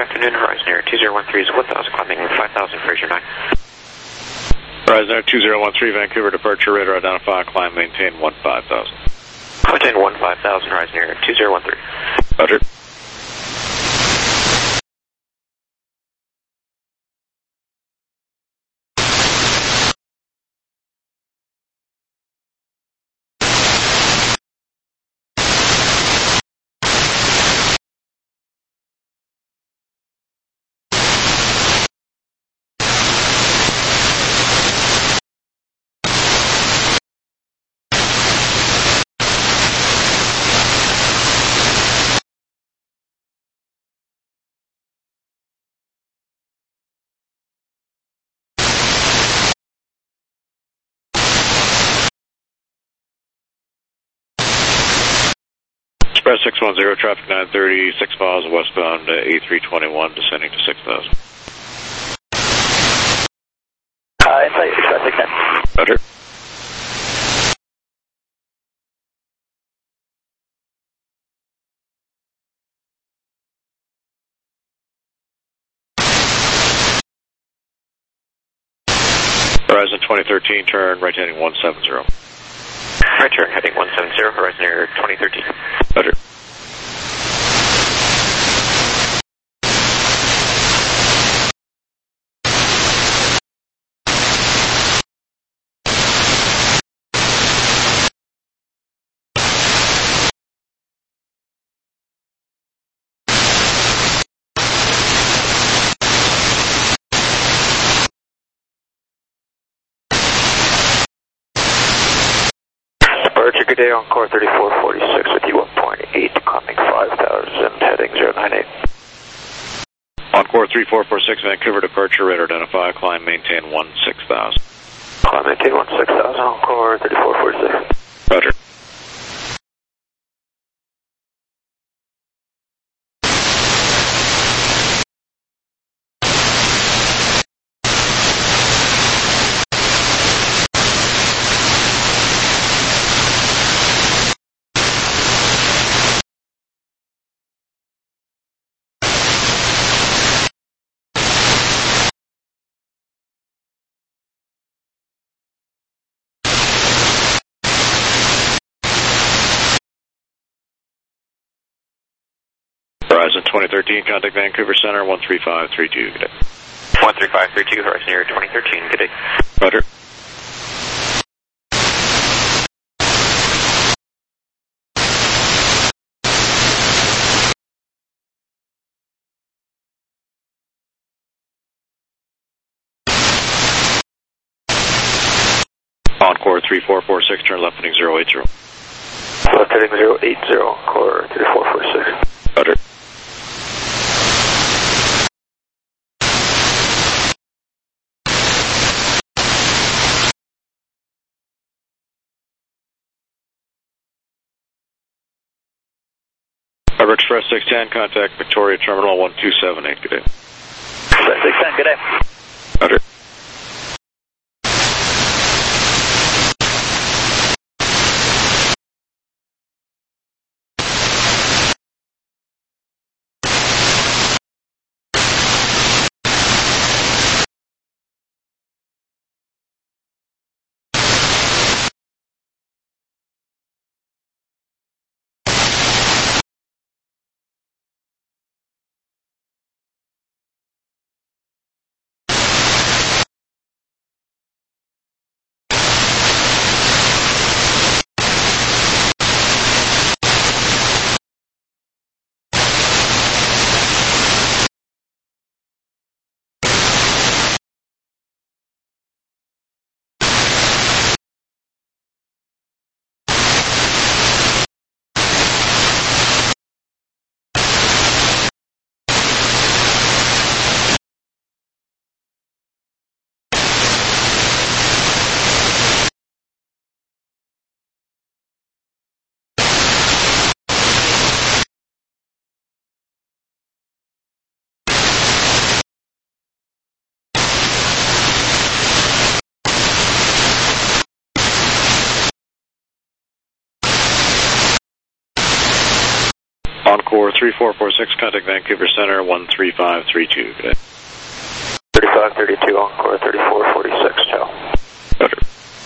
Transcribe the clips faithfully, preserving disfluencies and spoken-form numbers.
afternoon, Horizon Air two zero one three is one thousand, climbing five thousand, Fraser nine. Horizon Air two zero one three, Vancouver departure, radar identify, climb, maintain one five thousand. Maintain one five thousand, Horizon Air two zero one three. Roger. Express six one zero, traffic nine thirty, six miles westbound, uh, A three twenty-one, descending to six thousand. Uh, inside Express six ten. Roger. Horizon twenty thirteen, turn right heading one seven zero. Right turn heading one seven zero, Horizon Air twenty thirteen. Roger. Departure, good day, Encore thirty-four forty-six with you one point eight, climbing five thousand, heading zero nine eight. Encore three four four six, Vancouver departure, radar identify, climb, maintain one six thousand. Climb, maintain one six thousand, Encore thirty-four forty-six. Roger. Horizon twenty thirteen, contact Vancouver Center, one three five three two, good day. one three five three two, Horizon Air twenty thirteen, good day. Roger. Encore three four four six, turn left heading zero eight zero. Left heading zero eight zero, Encore thirty-four forty-six. Roger. Harbor Express six ten, contact Victoria Terminal one two seven eight, good day. Express six ten, good day. Roger. Encore three four four six, contact Vancouver Center, one three five three two. Good day. thirty-five thirty-two, Encore thirty-four forty-six, ciao. Roger.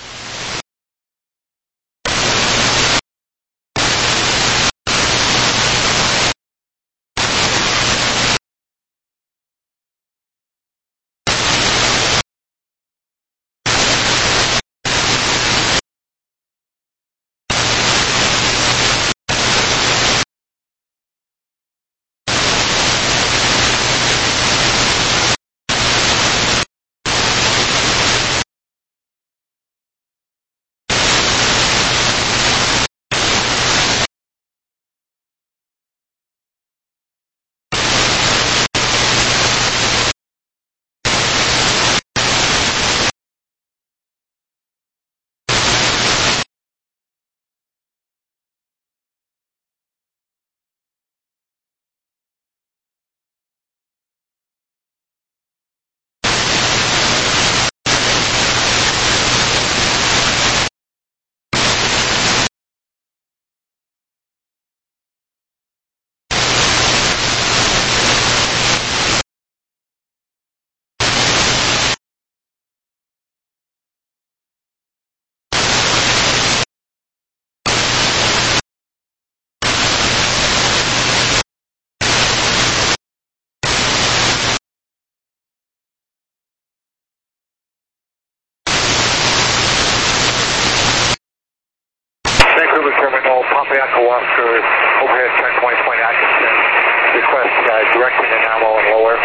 Vancouver Terminal, Papayaco Oscar, overhead checkpoint, Point Atkinson. Request uh, directing and ammo and lower.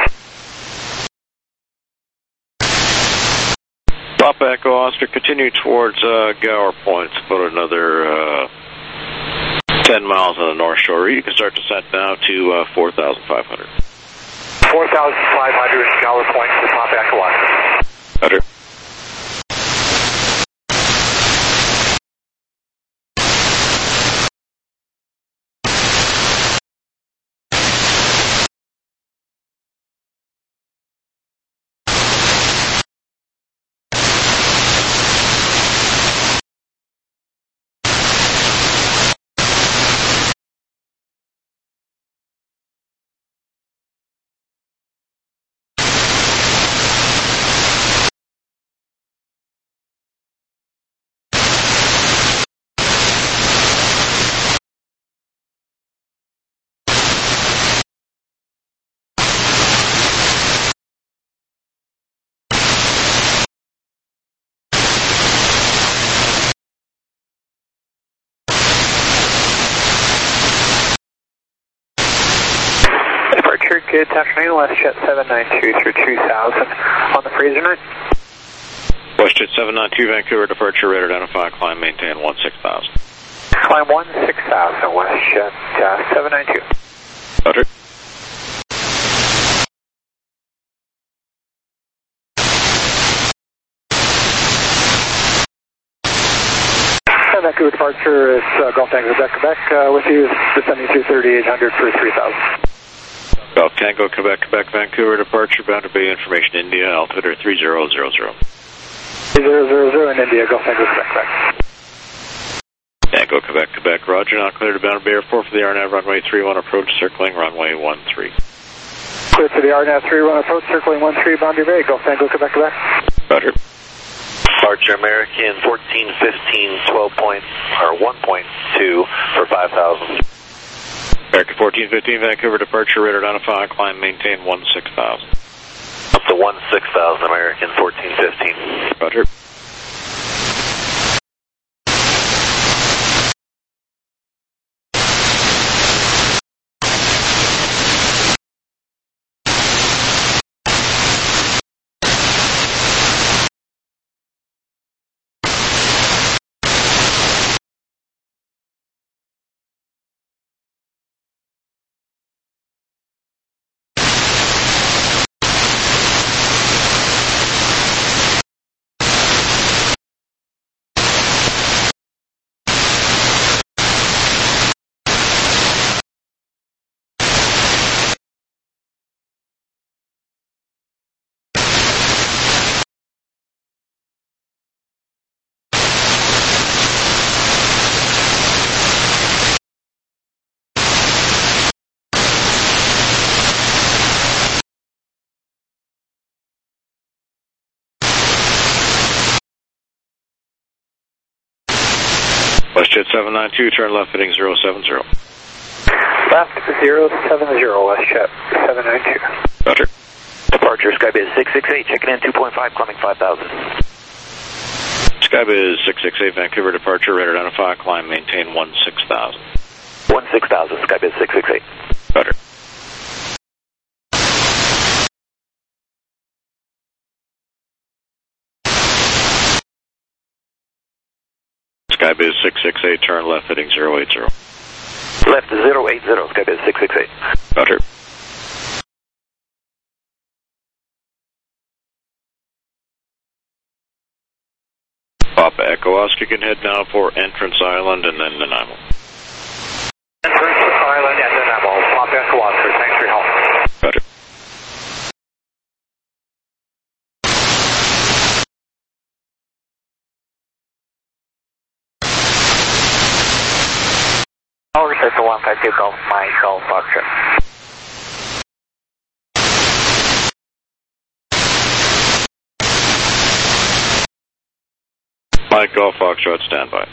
Papa Echo Oscar, continue towards uh, Gower Point, about another uh, ten miles on the North Shore. You can start descent now to uh, four thousand five hundred. four thousand five hundred, Gower Point to Papa Echo Oscar. Roger. Good afternoon, WestJet seven nine two through two thousand on the Fraser night. WestJet seven nine two, Vancouver departure, rate identify, climb, maintain one six thousand. Climb one six thousand, WestJet uh, seven nine two. Roger. Vancouver departure is uh, Golf Tango Quebec, Quebec uh, with you, descending to thirty-eight hundred for three thousand. Golf Tango, Quebec, Quebec, Vancouver departure, boundary bay information, India, altimeter three zero zero zero. three zero zero zero in India, Golf Tango, Quebec, Quebec. Tango, Quebec, Quebec, roger, now clear to boundary bay airport for the R N A V runway three one approach, circling runway one three. Clear to the R N A V three one approach, circling one three, boundary bay, Golf Tango, Quebec, Quebec. Roger. Departure American fourteen fifteen twelve point, or one point two for five thousand. American fourteen fifteen, Vancouver departure, rate identify, climb, maintain one six thousand. Up to one six thousand, American fourteen fifteen. Roger. WestJet seven nine two, turn left heading zero seven zero. Left zero seven zero, WestJet seven nine two. Roger. Departure Skybiz six six eight, checking in two point five, climbing five thousand. Skybiz six six eight, Vancouver departure, radar identify, climb, maintain one six thousand. one six thousand, Skybiz six six eight. Roger. Skybiz six six eight, turn left heading zero eight zero. Left zero eight zero, Skybiz six six eight. Roger. Papa Echo Oscar, can head now for Entrance Island and then Nanaimo. Entrance Island and Nanaimo, Papa Echo Oscar, thanks for your help. Roger. Over to one five two Golf, my Golf Foxtrot. Mike Golf Foxtrot, standby.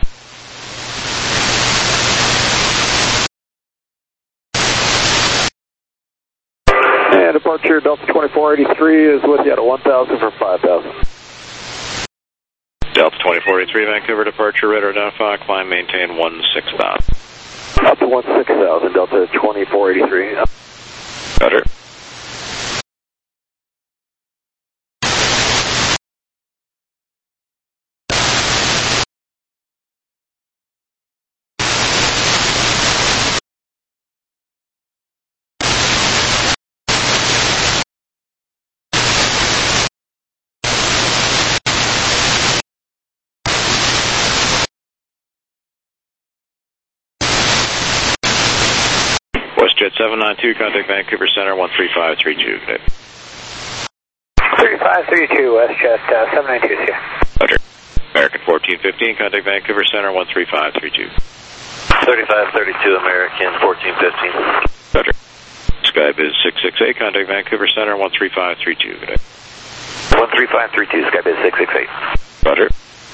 And departure Delta twenty-four eighty-three is with you at one thousand for five thousand. Delta twenty-four eighty-three, Vancouver departure, radar identify, climb, maintain one six thousand. Up to one six thousand, Delta twenty-four eighty-three. Roger. WestJet seven nine two, contact Vancouver Center one three five three two. Good day. three five three two, WestJet uh, seven nine two, here. Roger. American fourteen fifteen, contact Vancouver Center one three five three two. thirty-five thirty-two, American fourteen fifteen. Roger. Skybiz six six eight, contact Vancouver Center one three five three two. Good day. one three five three two, Skybiz six six eight. Roger.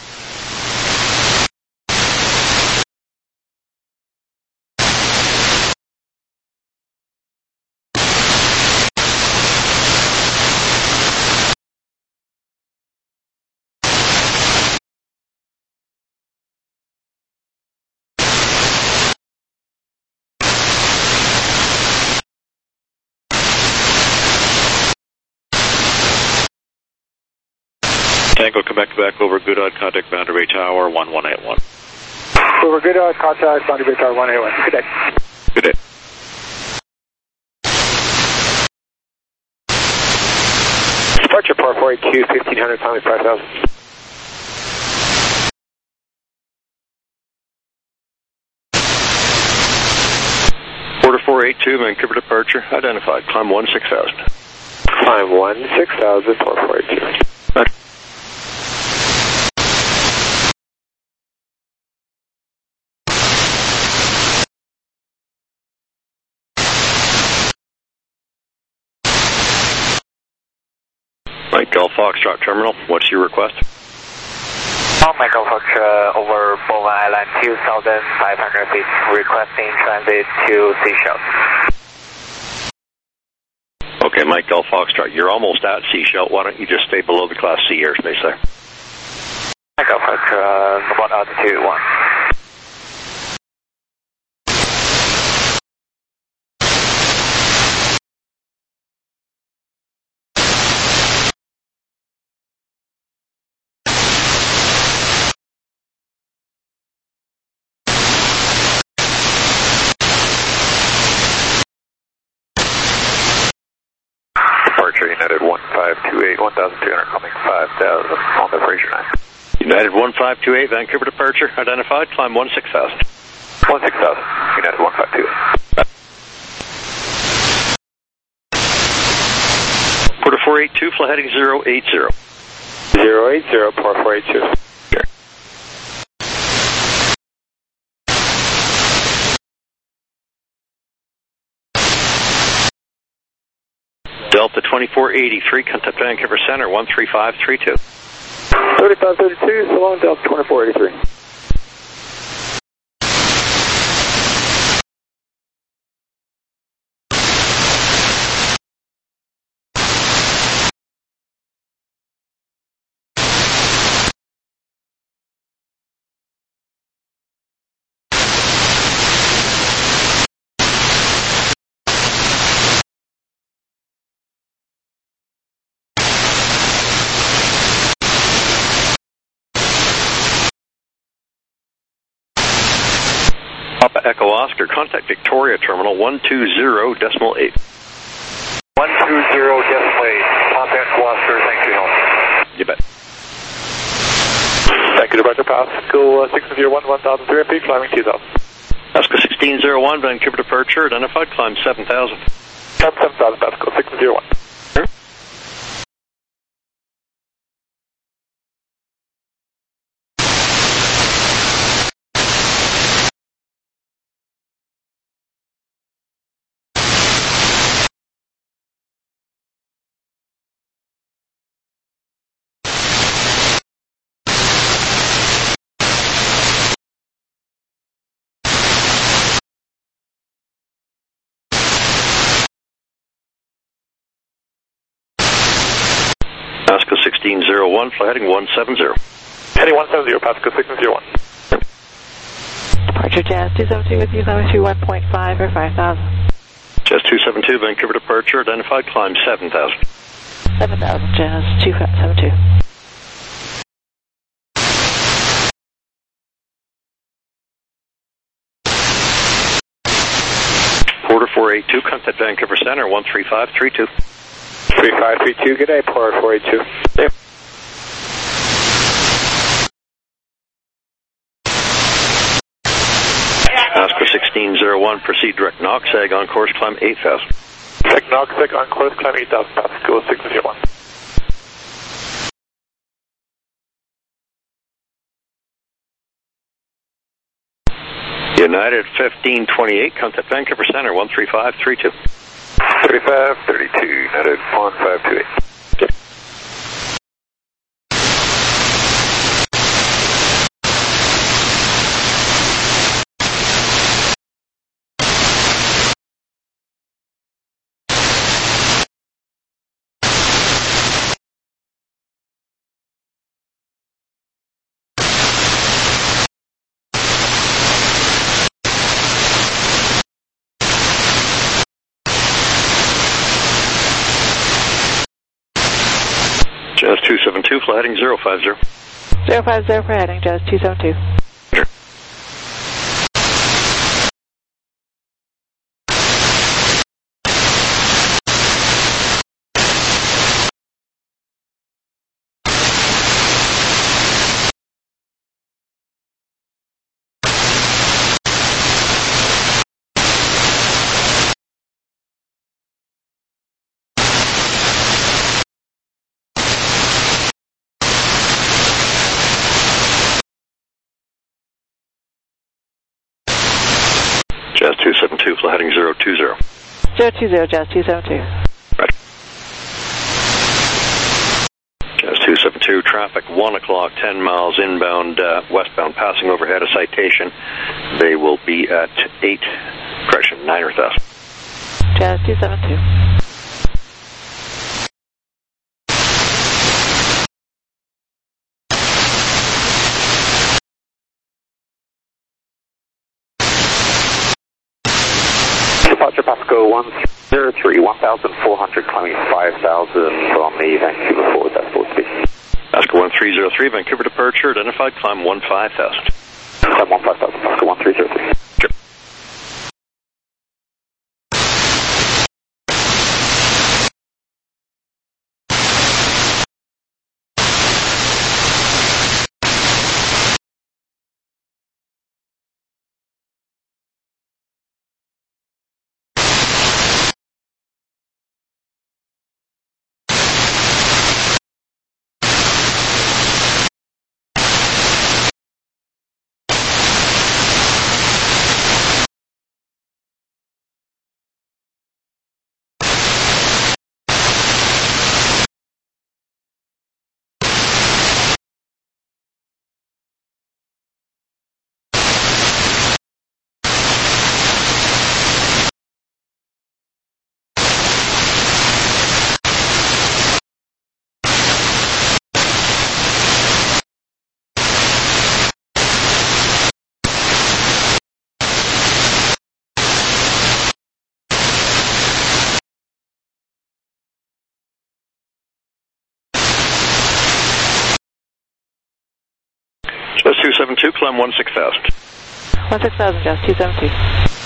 Tango, Quebec, Quebec, over Goodod, contact Boundary Bay Tower one one eight one. Over Goodod, contact Boundary Bay Tower one eight one. Good day. Good day. Departure Par four eighty-two, fifteen hundred, climbing five thousand. Border four eight two, Vancouver departure, identified, climb one six thousand. Climb one six thousand, Par four eighty-two. Roger. Mike Golf Foxtrot Terminal, what's your request? Oh, Michael Foxtrot, uh, over Bowen Island, two thousand five hundred feet, requesting transit to Seychelles. Okay, Mike Golf Foxtrot, you're almost at Seychelles. Why don't you just stay below the Class C airspace there? Michael Foxtrot, uh, about altitude one. United one five two eight, one thousand two hundred, coming five thousand on the Fraser nine. United one five two eight, Vancouver departure, identified, climb one six thousand. one six thousand, United one five two eight. Porter four eight two, fly heading zero eight zero. zero eight zero, Par four eight two. Sure. Delta twenty-four eighty-three, contact Vancouver Center one three five three two. thirty-five thirty-two, so long, Delta twenty-four eighty-three. Papa Echo Oscar, contact Victoria Terminal one two zero decimal eight. one two zero decimal eight. Papa Echo Oscar, thanks for your help. You bet. Thank you, departure Pasco uh, six zero one, one thousand three hundred feet, climbing two thousand. Pasco sixteen zero one, Vancouver departure, identified, climb seven thousand. Climb seven thousand, Pasco six zero one. Pasco sixteen zero one, fly heading one seven zero. Heading one seven zero, Pasco six zero one. Departure Jazz two seven two with you, climbing through one point five or five thousand. Jazz two seven two, Vancouver departure, identified, climb seven thousand. seven thousand, Jazz two seven two. Porter four eight two, contact Vancouver Center, one three five three two. three five three two, good day, Porter four eight two. There. Pasco sixteen zero one, proceed direct Noxeg on course, climb eight thousand. Check Noxeg on course, climb eight thousand, Pasco six zero one. United fifteen twenty-eight, contact Vancouver Center, one three five three two. thirty-five thirty-two, United one five two eight. Jazz two seven two, fly heading zero five zero. zero five zero for heading, Jazz two seven two. Sure. Jazz two seven two, fly heading zero two zero. zero two zero, Jazz two seven two. Right. Jazz two seven two, traffic one o'clock, ten miles inbound, uh, westbound, passing overhead a citation. They will be at eight, correction, nine or thousand. Jazz two seven two. Departure Pasco one zero three, one thousand four hundred, climbing five thousand on the Vancouver forward, that's full speed. Pasco one three zero three, Vancouver departure, identified, climb one five thousand. Climb one five thousand, Pasco one three zero three. Sure. Jazz two seven two, climb one six thousand. one six thousand, Jazz two seven two.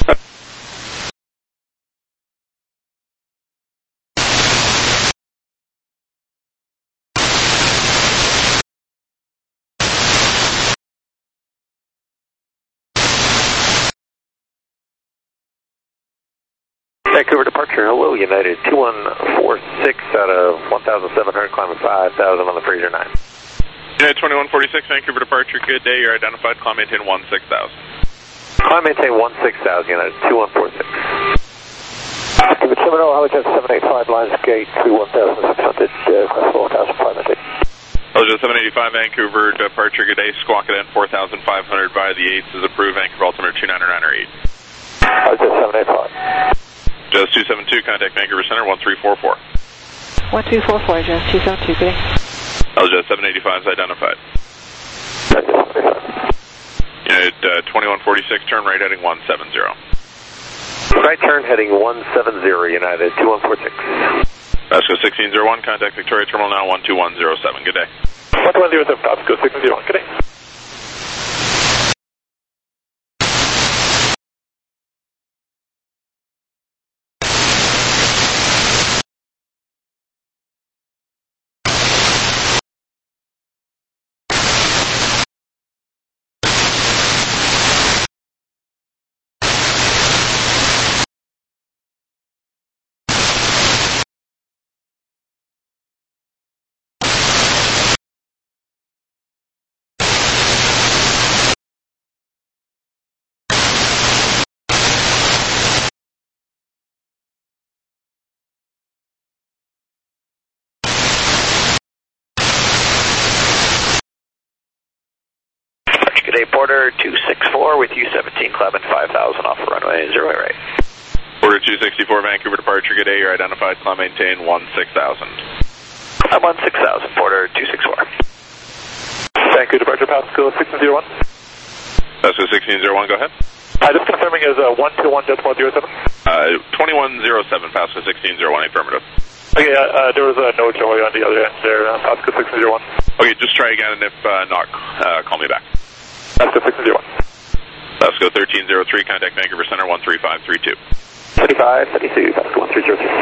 Vancouver departure, hello, United two one four six out of one thousand seven hundred, climbing five thousand on the Fraser nine. United twenty-one forty-six, Vancouver departure, good day, you're identified, climb maintain one six thousand. Climb maintain one six thousand, United two one four six. Vancouver Terminal, Holojet seven eighty-five, lines gate through one thousand six hundred, uh, four thousand five hundred. Holojet seven eighty-five, Vancouver departure, good day, squawk it in four thousand five hundred via the eights is approved, Vancouver altimeter two nine nine eight. Holojet seven eighty-five. Jazz two seven two, contact Vancouver Center one three four four. one two four four, Jazz two seven two, good day. Holojet seven eighty-five is identified. United uh, twenty-one forty-six, turn right heading one seven zero. Right turn heading one seven zero, United two one four six. Pasco sixteen zero one, contact Victoria Terminal now one two one zero seven, good day. one two one zero seven, Pasco sixteen zero one, good day. Good day, Porter two six four with U seventeen, climbing five thousand off the runway zero right. Porter two sixty-four, Vancouver departure, good day, you're identified, climb maintain one six thousand. Climb one six thousand, Porter two six four. Vancouver departure, Pasco sixteen zero one. Pasco sixteen zero one, go ahead. Uh, just confirming is uh, one two one decimal zero seven. Uh, twenty-one oh seven, Pasco sixteen zero one, affirmative. Okay, uh, uh, there was uh, no joy on the other end there, uh, Pasco sixteen zero one. Okay, just try again, and if uh, not, uh, call me back. Pasco sixteen zero one. Pasco thirteen zero three, contact Vancouver Center one three five three two. thirty-five thirty-two, Pasco one three zero three.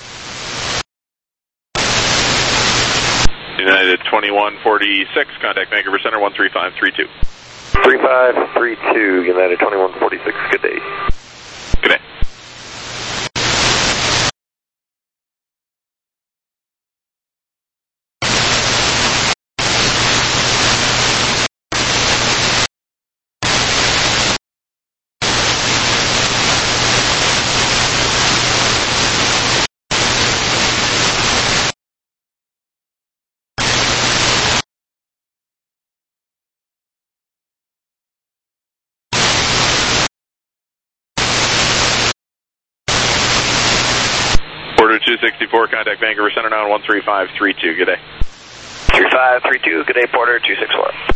United twenty-one forty-six, contact Vancouver Center one three five three two. three five three two, United twenty-one forty-six, good day. Good day. Porter two sixty-four, contact Vancouver Center now one three five three two, good day. three five three two, good day, Porter two six four.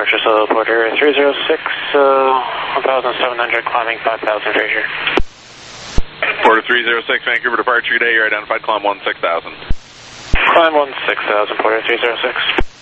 departure solo Porter three zero six, uh, one thousand seven hundred, climbing five thousand, Fraser. Porter three zero six, Vancouver departure today, you're identified, climb one six thousand. Climb one six thousand, Porter three zero six.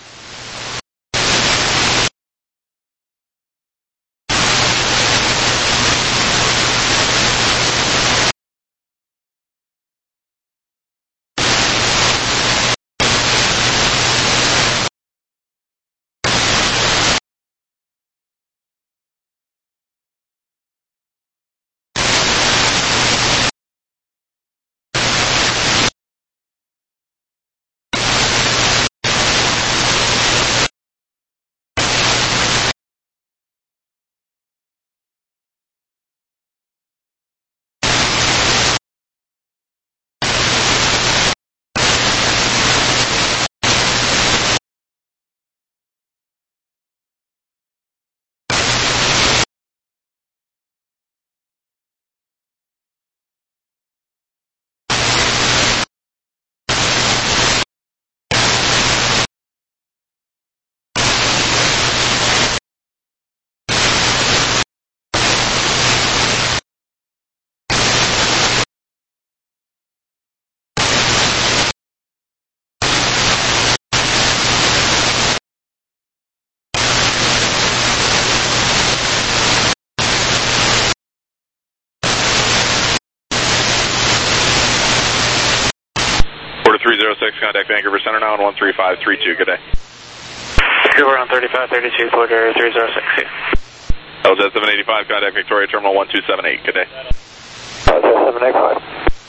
three zero six, contact Vancouver Center now on one three five three two, good day. Vancouver on thirty-five thirty-two, Porter three zero six, yeah. L Z seven eighty-five, contact Victoria Terminal one two seven eight, good day. L Z seven eighty-five.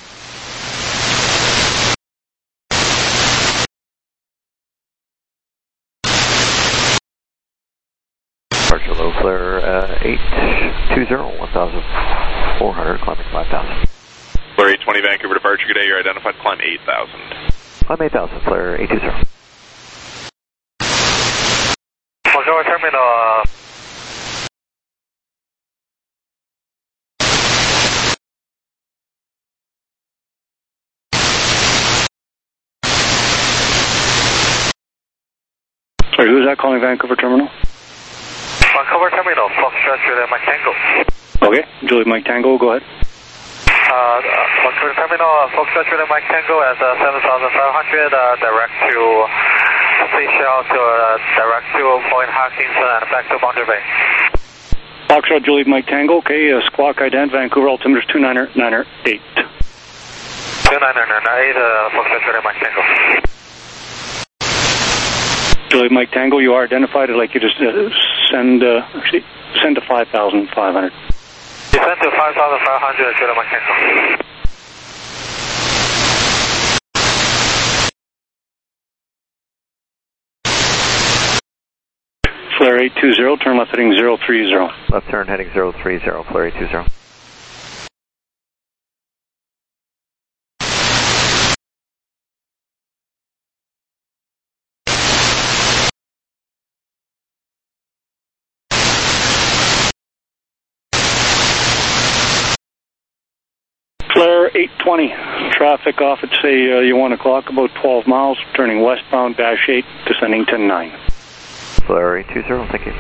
Departure low flare uh, eight two zero, one thousand four hundred, climbing five thousand. Flare eight twenty, Vancouver departure, good day, you're identified, climb eight thousand. Climb eight thousand, flare eight two zero. Vancouver Terminal, uh, sorry, who's that calling Vancouver Terminal? Vancouver Terminal, Foxtrot Juliet Mike Tango. Okay, Juliet Mike Tango, go ahead. Uh, Vancouver Terminal, uh, Foxtrot Juliet Mike Tango as uh, seven thousand five hundred, uh, direct to Seychelles to uh, direct to Point Hutchinson and back to Boundary Bay. Foxtrot Juliet Mike Tango, okay, uh, squawk ident, Vancouver altimeter two nine nine eight. two nine nine eight, uh, Foxtrot Juliet Mike Tango. Juliet Mike Tango, you are identified. I'd like you to uh, send, uh, actually, send to five thousand five hundred. Descend to five thousand five hundred, Juliet Mike Tango. Flare eight two zero, turn left heading zero three zero. Left turn heading zero three zero, flare eight two zero. Flare eight twenty, traffic off at say uh, you one o'clock, about twelve miles, turning westbound, dash eight, descending ten nine. Flare eight two zero, thank you.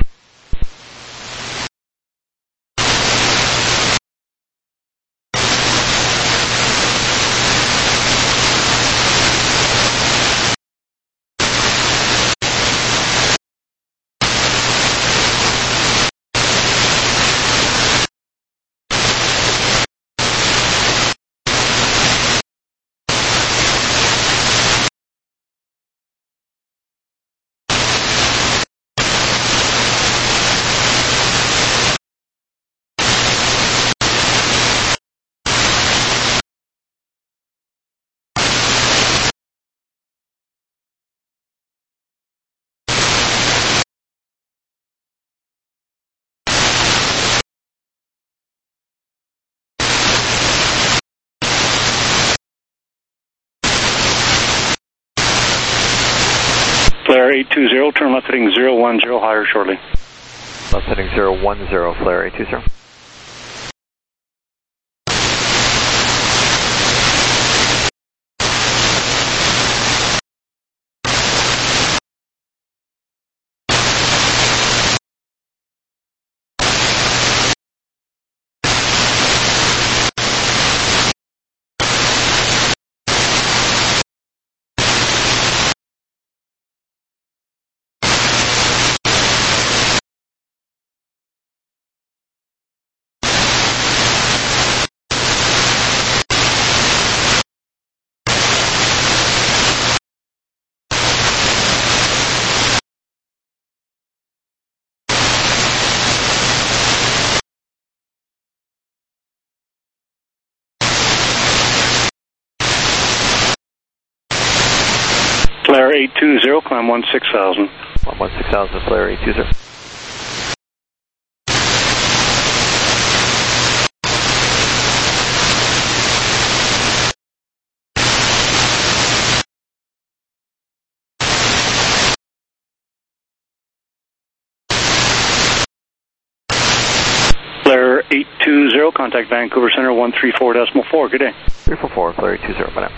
Flare eight two zero, turn left heading zero one zero, higher shortly. Left heading zero one zero, flare eight two zero. Flare eight two zero, climb one six thousand. Climb one six thousand, Flare eight two zero. Flare eight two zero, contact Vancouver Center one three four decimal four. Good day. three four four, Flare eight two zero, bye now.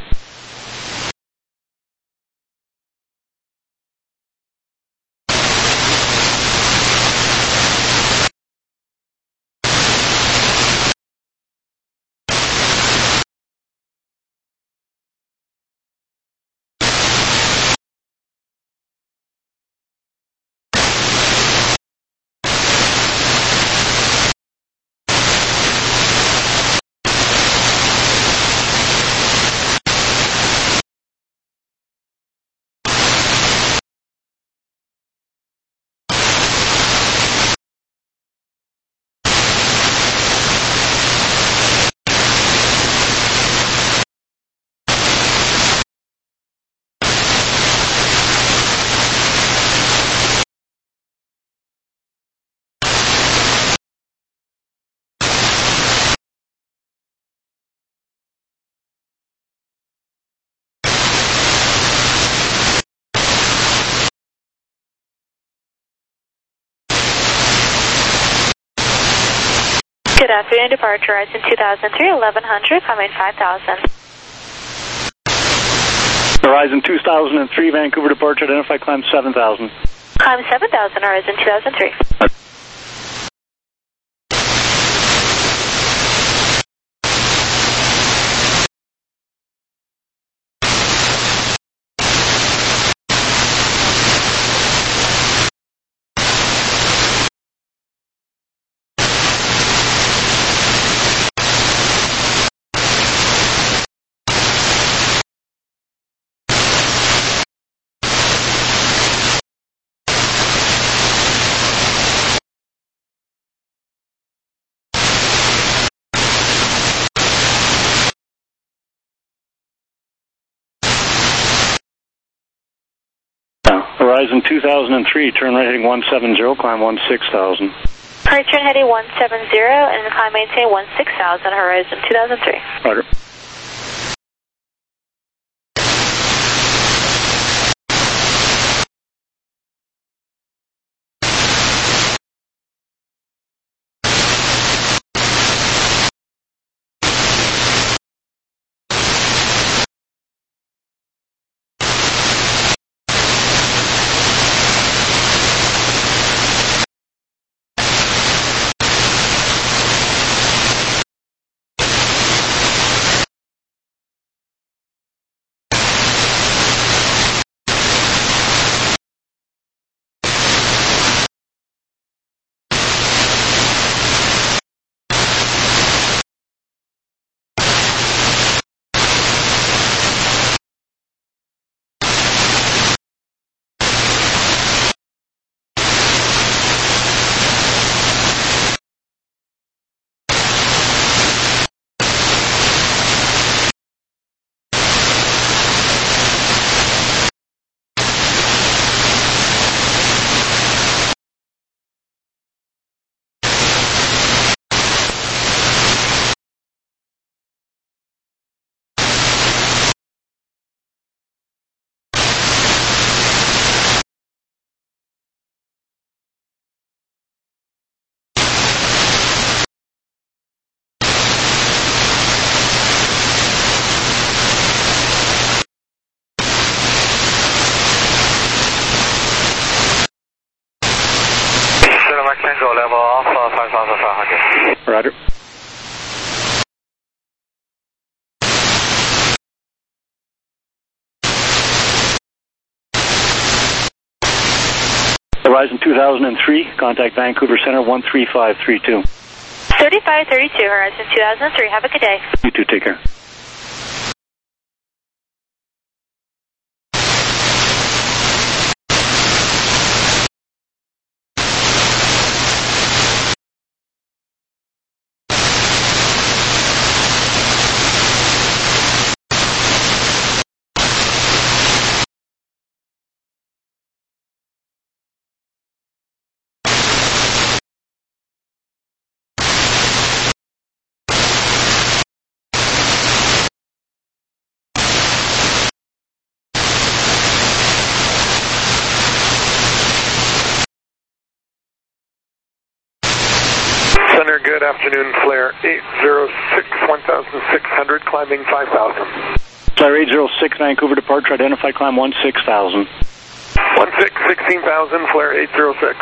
Good afternoon, departure Horizon two thousand three, eleven hundred, climbing five thousand. Horizon two thousand three, Vancouver departure, identify climb seven thousand. Climb seven thousand, Horizon two thousand three. Horizon two thousand three, turn right heading one seven zero, climb one six thousand. Right turn heading one seven zero and climb maintain one six thousand, Horizon two thousand three. Roger. Tango level off uh, five thousand five hundred. Roger. Horizon two thousand three, contact Vancouver Center one three five three two. thirty-five thirty-two, Horizon two thousand three, have a good day. You too, take care. Good afternoon, Flare eight zero six, one thousand six hundred, climbing five thousand. Flare eight zero six, Vancouver departure, identify climb one six thousand. one six, sixteen thousand, Flare eight zero six.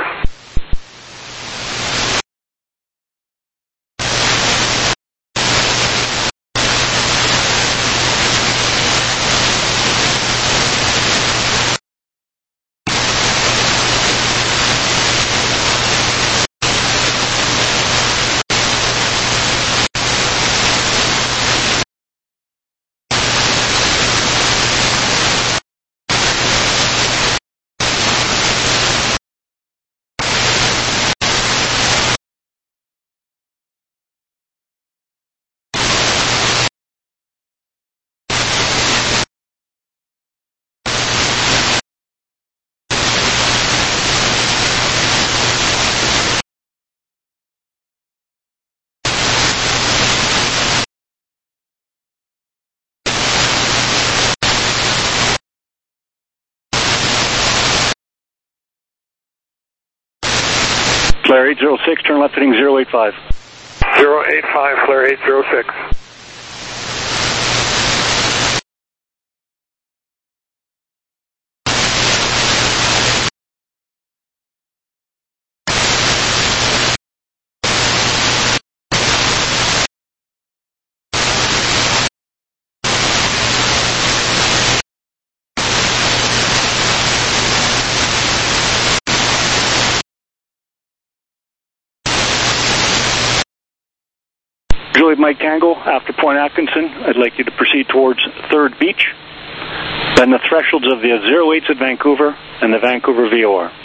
Flare eight zero six, turn left heading zero eight five. zero eight five, Flare eight zero six. Juliet Mike Tango, after Point Atkinson, I'd like you to proceed towards Third Beach, then the thresholds of the zero eights at Vancouver and the Vancouver V O R.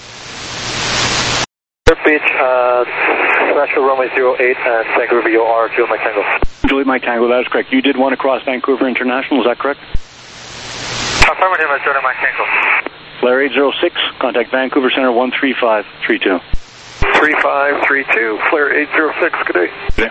Third Beach, uh, threshold runway zero eight and Vancouver V O R, Juliet Mike Tango. Juliet Mike Tango, that is correct. You did want to cross Vancouver International, is that correct? Affirmative, Juliet Mike Tango. Flare eight zero six, contact Vancouver Center one three five three two. three five three two, Flare eight zero six, good day. Yeah.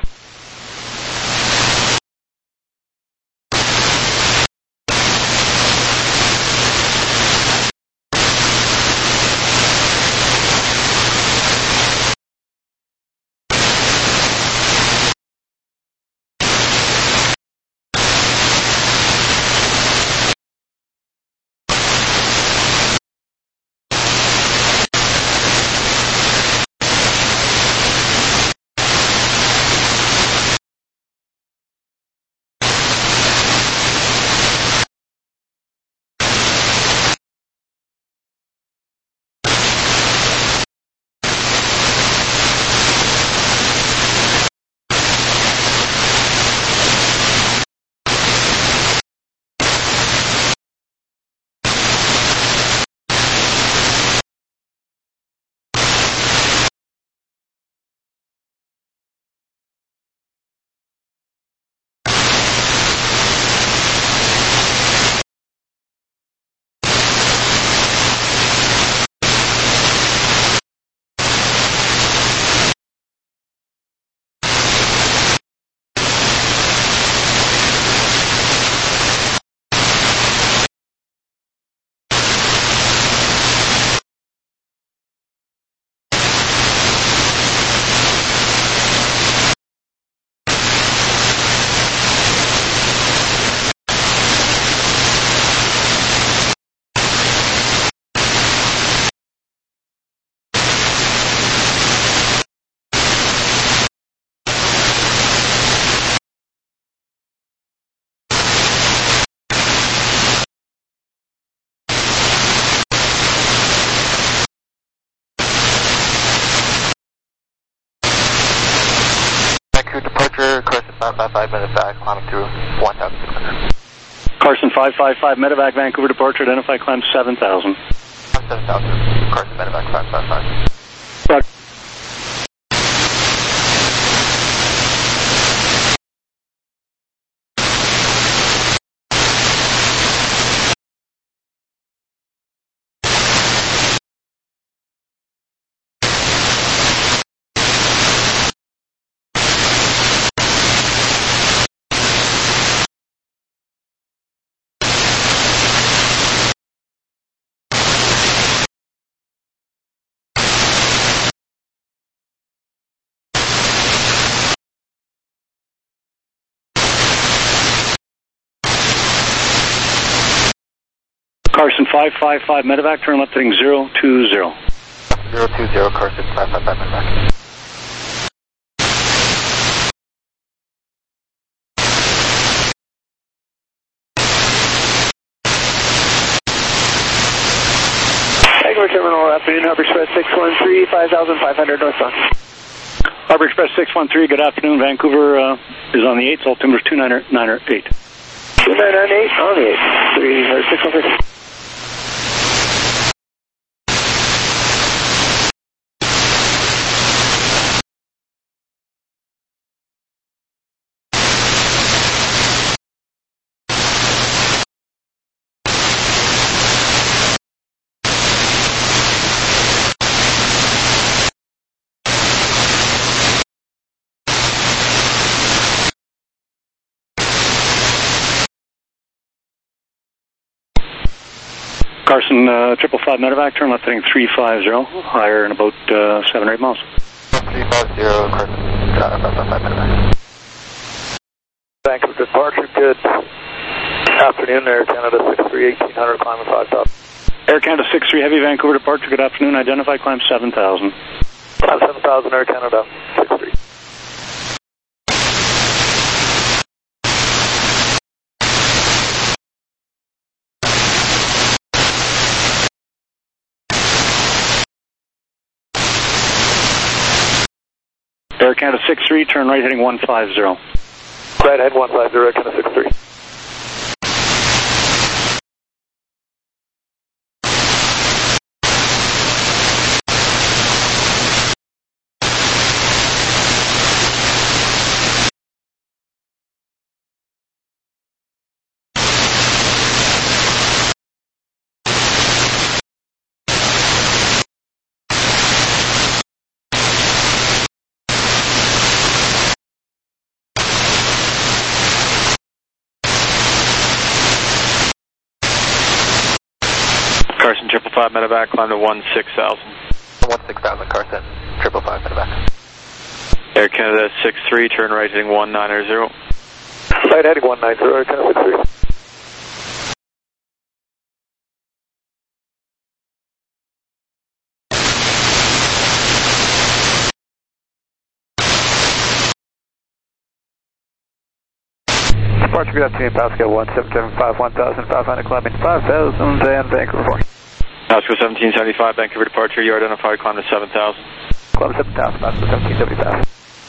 Departure, Carson five five five, medevac, climbing through one thousand six hundred. Carson five five five, medevac, Vancouver departure, identify climb seven thousand. seven thousand, Carson medevac five five five. Roger. Carson five five five medevac, turn left heading zero two zero. zero two zero, Carson five five five medevac. Vancouver Terminal, afternoon, Harbor Express six one three, five thousand five hundred northbound. Harbor Express six one three, good afternoon. Vancouver uh, is on the eighth, altimeter is two nine nine eight. two nine nine eight on the eighth, three, or six one three. Carson, uh, triple five medevac, turn left heading three five zero, higher in about uh, seven or eight miles. three five zero, Carson, five five five medevac. Vancouver departure, good afternoon, Air Canada six three, eighteen hundred, climbing five thousand. Air Canada six three, heavy, Vancouver departure, good afternoon, identify, climb seven thousand. Climb seven thousand, Air Canada six three. Air Canada six three, turn right heading one five zero. Right head one five zero, Air Canada six three. Carson, triple five medevac, climb to one six thousand. one six thousand, Carson, triple five medevac. Air Canada six three, turn right heading one nine zero. Right heading one nine zero, Air Canada six three. Departure, good afternoon, Pascal one seven seven five, one thousand five hundred, climbing five thousand, and Vancouver four. Pascal seventeen seventy-five, Vancouver departure, you are identified, climb to seven thousand. Climb to seven thousand, Pascal seventeen seventy-five.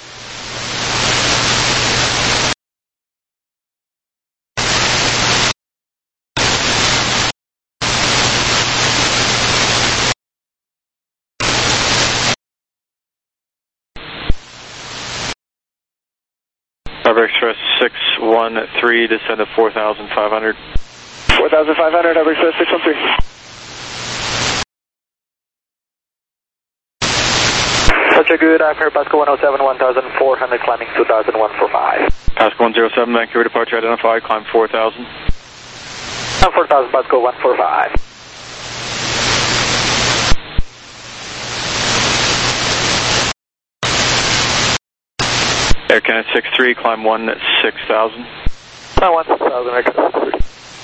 Harbor Express six one three, descend to four thousand five hundred. four thousand five hundred, Harbor Express six one three. Departure, good afternoon, Pascal one oh seven, one thousand four hundred, climbing two thousand one forty-five. Pascal one oh seven, Vancouver departure identified, climb four thousand. four thousand, Pascal one forty-five. Air Canada six three, climb one six thousand. Climb one six thousand, Air Canada six three.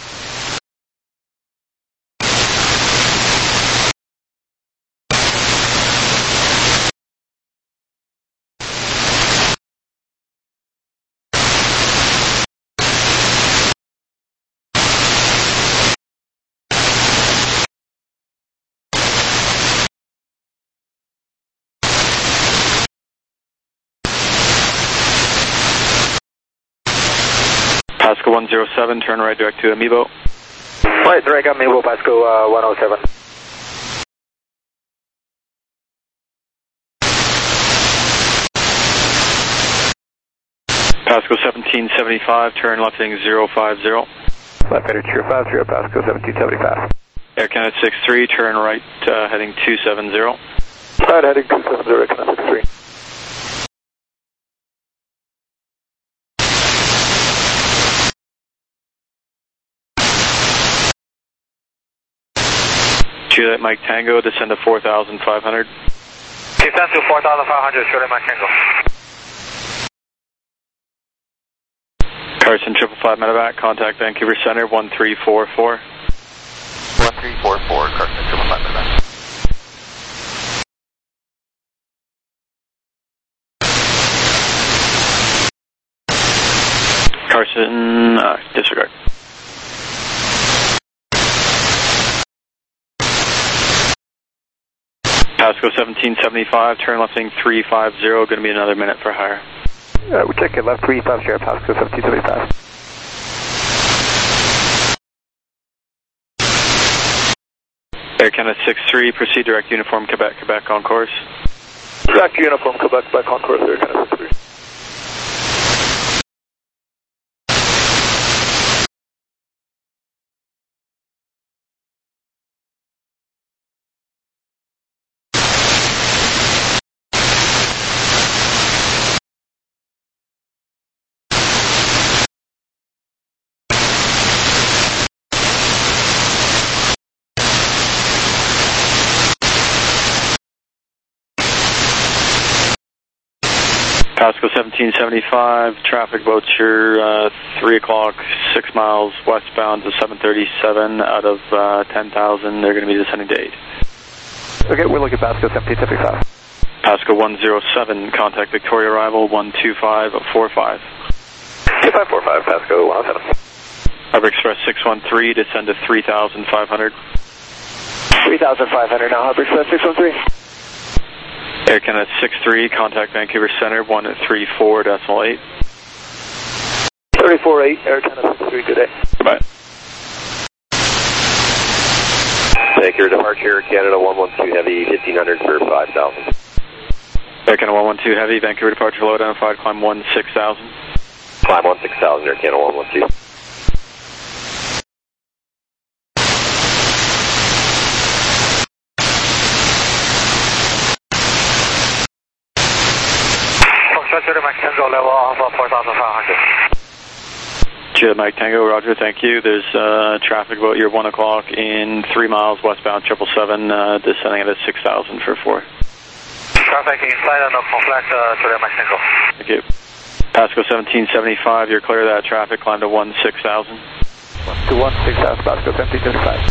Pascal one oh seven, turn right direct to Amiibo. Right, direct Amiibo, Pascal uh, one oh seven. Pascal seventeen seventy-five, turn left heading zero five zero. Left heading zero five zero, Pascal seventeen seventy-five. Air Canada six three, turn right uh, heading two seven zero. Right heading two seven zero, Air Canada six three. Juliet Mike Tango, descend to four thousand five hundred. Descend to four thousand five hundred, Juliet Mike Tango. Carson triple five medevac, contact Vancouver Center one three four four. three four four, Carson, triple five minute back. Carson, uh, disregard. Pasco seventeen seventy-five, turn left thing three five zero, going to be another minute for higher. Uh, we check it left three five zero, Pasco seventeen seventy-five. Air Canada six three, proceed direct uniform Quebec, Quebec on course. Direct uniform Quebec, Quebec on course, Air Canada six three. Pasco seventeen seventy-five, traffic boats here, uh, three o'clock, six miles westbound to seven thirty-seven out of uh, ten thousand. They're going to be descending to eight. Okay, we're looking at Pasco seventeen seventy-five. Pasco one zero seven, contact Victoria arrival one two five four five. two five four five, Pasco one oh seven. Harbor Express six one three, descend to three thousand five hundred. three thousand five hundred now, Harbor Express six one three. Air Canada six three, contact Vancouver Center one three four decimal eight. thirty-four eight, Air Canada six three, good day. Goodbye. Thank you, departure, Canada one one two Heavy, fifteen hundred for five thousand. Air Canada one one two Heavy, Vancouver departure low identified, climb one six thousand. Climb one six thousand, Air Canada one one two. Juliet Mike Tango, level Alpha four thousand five hundred. Juliet Mike Tango, roger, thank you. There's uh, traffic about your one o'clock in three miles westbound triple seven, uh, descending at a six thousand for four. Traffic inside and no conflict, uh, Juliet Mike Tango. Thank you. Pasco seventeen seventy-five, you're clear of that traffic, climb to one six thousand. To one six thousand, Pasco seventeen seventy-five.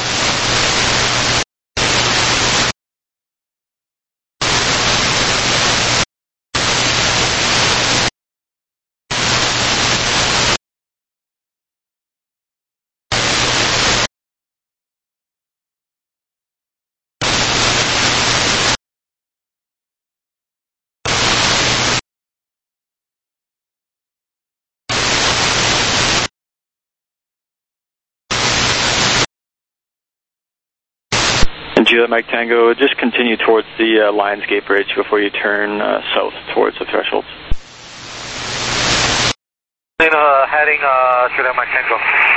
Juliet Mike Tango, just continue towards the uh, Lionsgate Bridge before you turn uh, south towards the thresholds. Uh, heading uh, Juliet Mike Tango.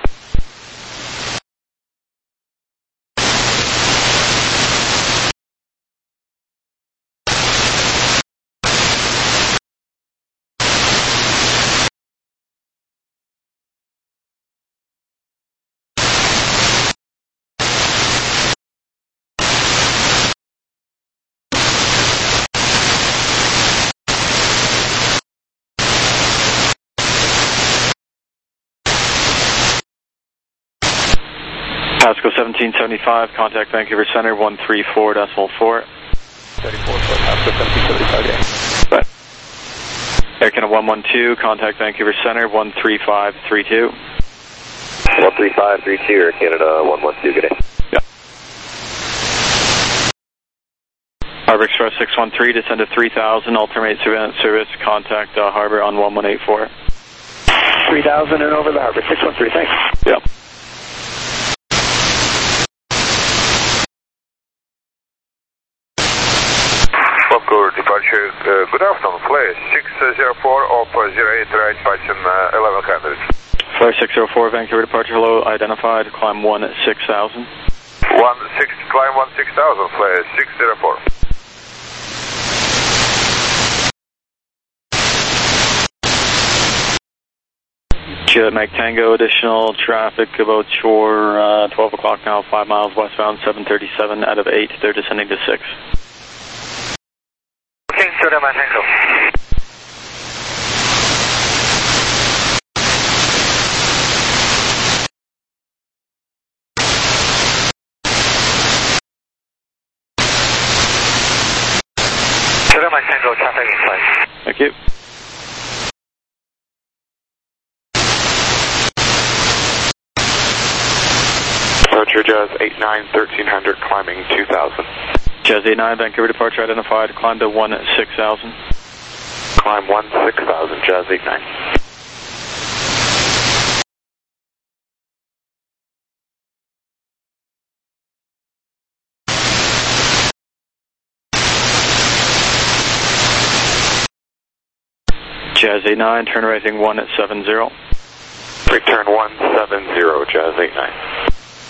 Pasco seventeen seventy-five, contact Vancouver Center one three four decimal four. thirty-four foot, Pasco seventeen seventy-five, yeah. Bye. Air Canada one one two, contact Vancouver Center one three five three two. one three five three two, Air Canada one one two, good day. Yeah. Harbor Express six one three, descend to three thousand, alternate service, contact uh, Harbor on one one eight four. three thousand and over the Harbor, six one three, thanks. Yeah. Vancouver departure, uh, good afternoon, Flyer six zero four, Alpha zero eight, right, Python uh, eleven hundred. Flyer six zero four, Vancouver departure, hello, identified, climb one six thousand. one six, climb one six thousand, Flyer six zero four. Juliet Mike Tango, additional traffic about your uh, twelve o'clock now, five miles westbound, seven thirty-seven out of eight, they're descending to six. Juliet Mike Tango. Sugar Mike Tango, traffic in place. Thank you. Departure Jazz eight nine, thirteen hundred, climbing two thousand. Jazz eight nine, Vancouver departure identified, climb to one six thousand. Climb one six thousand, Jazz eight nine. Jazz eight nine, turn rating one seven zero. Return one seven zero, Jazz eight nine.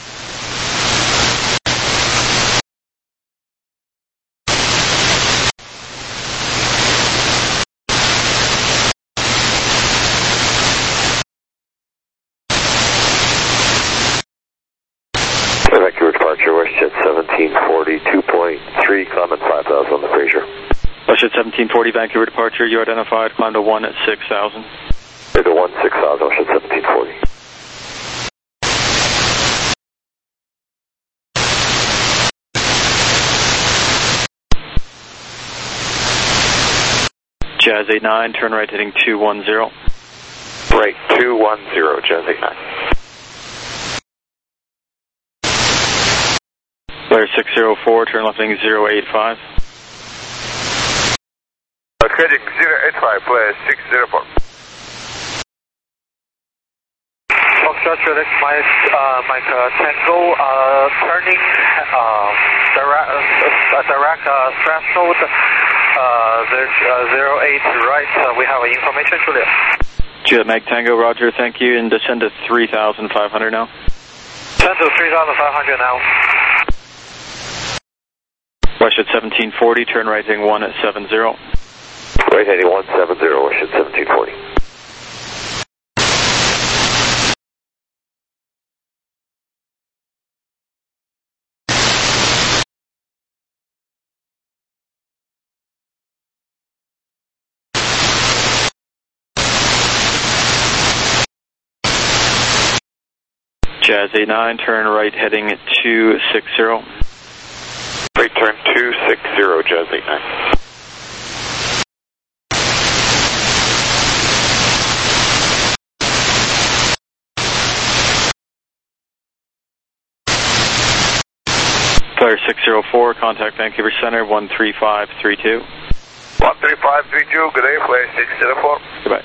Vancouver departure, WestJet seventeen forty, two point three, climbing five thousand on the Fraser. WestJet seventeen forty, Vancouver departure, you identified, climb to one six thousand. Clear to one six thousand, WestJet seventeen forty. Jazz eight nine, turn right heading two one zero. Right, two one zero, Jazz eight nine. Blair six zero four, turn left heading zero eight five. Heading zero eight five, Blair six zero four. Foxtrot, Felix, Mike, uh, Mike uh, Tango, uh, turning uh, direct, uh, direct uh, threshold uh, zero eight right. Uh, we have information, Julia. Juliet, Mike Tango, Roger, thank you, and descend to three thousand five hundred now. Descend to three thousand five hundred now. WestJet seventeen forty, turn right heading one seven zero. Right heading one seven zero, WestJet seventeen forty. Jazz eight nine, turn right heading two six zero. Right turn two six zero, Jazz eight nine. Flyer six zero four, contact Vancouver Center one three five three two. one three five three two, good day, Flyer six zero four. Goodbye.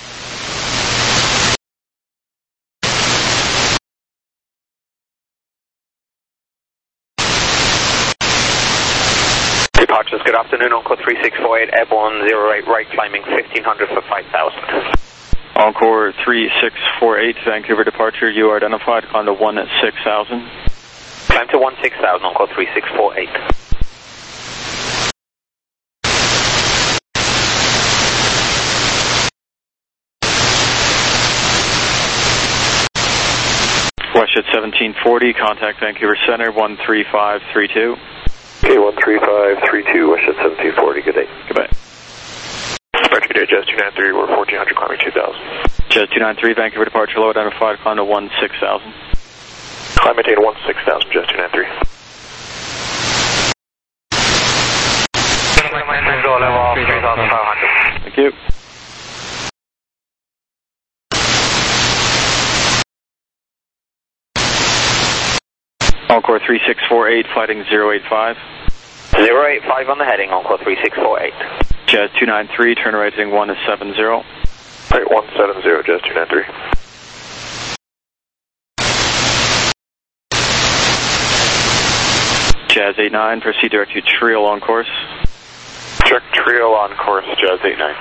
Departures, good afternoon, Encore three six four eight, airborne zero eight right, climbing fifteen hundred for five thousand. Encore three six four eight, Vancouver departure, you are identified, climb to one six thousand. Climb to one six thousand, Encore three six four eight. WestJet seventeen forty, contact Vancouver Center one three five three two. Okay, one three five three two, WestJet seventeen forty, good day. Goodbye. Departure, good day, Jazz two nine three, we're fourteen hundred, climbing two thousand. Jazz two nine three, Vancouver departure, low identified, climb to one six thousand. Climb maintain one six thousand, Jazz two nine three. Thank you. Encore three six four eight, flighting zero eight five. zero eight five on the heading, Encore three six four eight. Jazz two nine three, turn right heading one seven zero. Right, one seven zero, Jazz two nine three. Jazz eight nine, proceed direct to Trial on course. Check Trial on course, Jazz eight nine.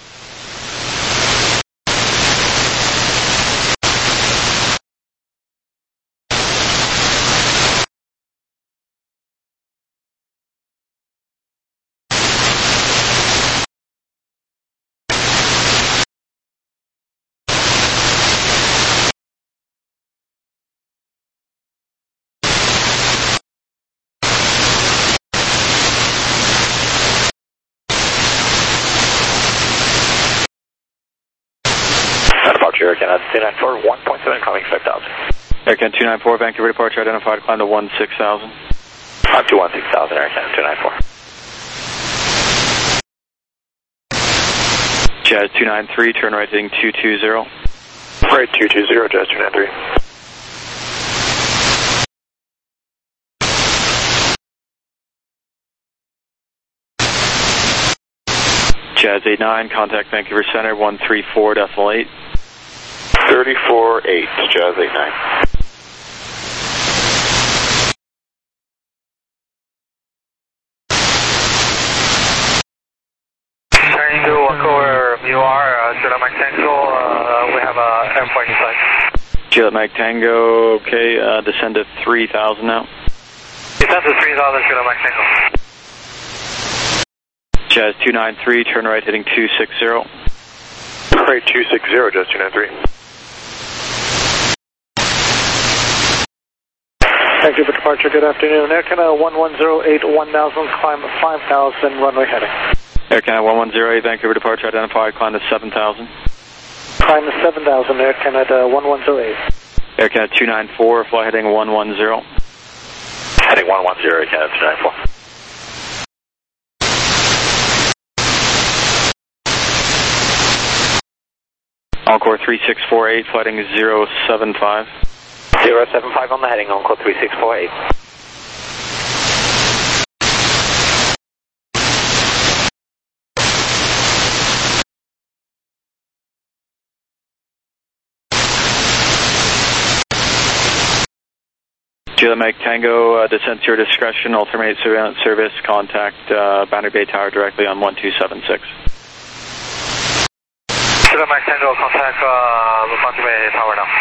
Aircan two nine four, one point seven, coming five thousand. Aircan two nine four, Vancouver departure identified, climb to one six thousand. Climb to one six thousand, Aircan two nine four. Jazz two nine three, turn right heading two two zero. Right, two two zero, Jazz two nine three. Jazz eight nine, contact Vancouver Center, one three four decimal eight. thirty-four eight, Jazz eight nine. Turning to Vancouver V O R, uh, Juliet Mike Tango, uh, we have a airport in sight. Juliet Mike Tango, okay, uh, descend to three thousand now. Descend to three thousand, Juliet Mike Tango. Jazz two nine three, turn right heading two six zero. Right, two six zero, Jazz two nine three. Thank you for departure. Good afternoon. Air Canada one one zero eight, one thousand, climb five thousand, runway heading. Air Canada one one zero eight, Vancouver departure identified, climb to seven thousand. Climb to seven thousand, Air Canada one one zero eight. Air Canada two nine four, fly heading one one zero. Heading one one zero, Air Canada two nine four. Encore three six four eight, flighting zero seven five. zero seven five on the heading, Encore three six four eight. Juliet Mike Tango, uh, descent to your discretion, will terminate surveillance service, contact uh, Boundary Bay Tower directly on one two seven six. Juliet Mike Tango, contact uh, Boundary Bay Tower now.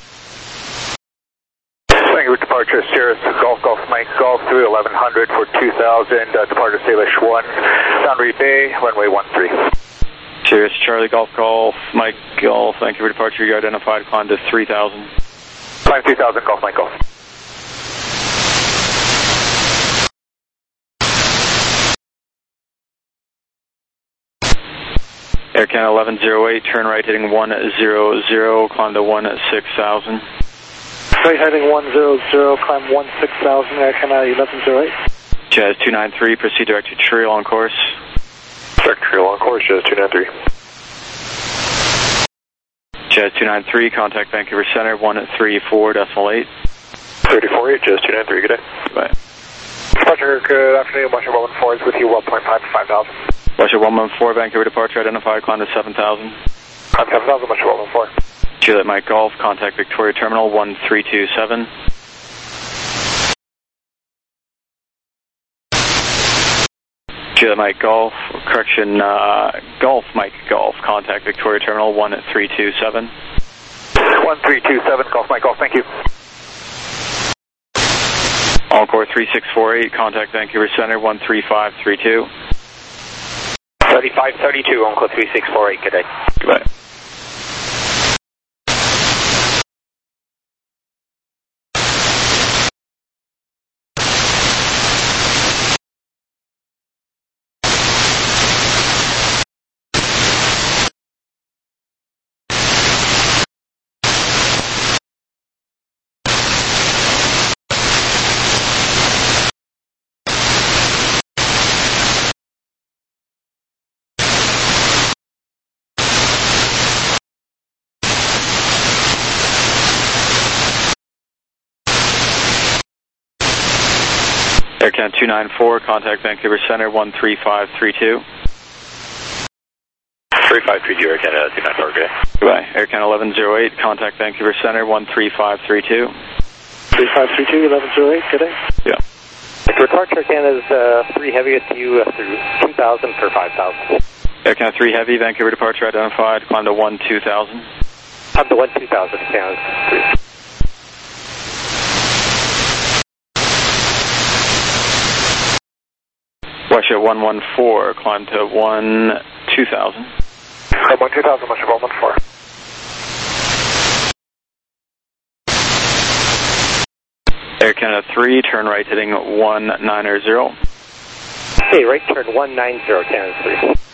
Thank you for departure, Cirrus Golf Golf Mike Golf through eleven hundred for two thousand, uh, departure Salish one, Boundary Bay, runway one three. Cirrus Charlie Golf Golf Mike Golf, thank you for departure, you identified, climb to three thousand. Climb three thousand, Golf Mike Golf. Air Canada eleven zero eight, turn right heading one zero zero, climb to one six thousand. Right heading one zero zero, climb one six thousand, Air Canada eleven zero eight. Jazz two nine three, proceed direct to Triel on course. Direct Triel on course, Jazz two nine three. Jazz two nine three, contact Vancouver Center, one three four decimal eight. thirty-four eight, Jazz two nine three, good day. Goodbye. Departure, good afternoon, Washington one one four is with you, one point five to five thousand. Washington one one four, Vancouver departure identified, climb to seven thousand. Climb seven thousand, Washington one one four. Juliet Mike Golf, contact Victoria Terminal one three two seven. Juliet Mike Golf, correction, uh, Golf Mike Golf, contact Victoria Terminal one three two seven. one three two seven, Golf Mike Golf, thank you. Encore three six four eight, contact Vancouver Center one three five three two. thirty-five thirty-two, Encore three six four eight, good day. Goodbye. Air Canada two nine four, contact Vancouver Center one three five three two. three five three two, Air Canada two nine four, good day. Goodbye. Air Canada eleven zero eight, contact Vancouver Center one three five three two. three five three two, eleven zero eight, good day. Yeah. Departure Canada's uh, three heaviest to you uh, through two thousand for five thousand. Air Canada three Heavy, Vancouver departure identified, climb to one two thousand. Climb to one two thousand, Canada three. Russia one one four, climb to one two thousand. Climb one two thousand, Russia one one four. Air Canada three, turn right heading one nine zero. Hey, right turn one nine zero, Canada three.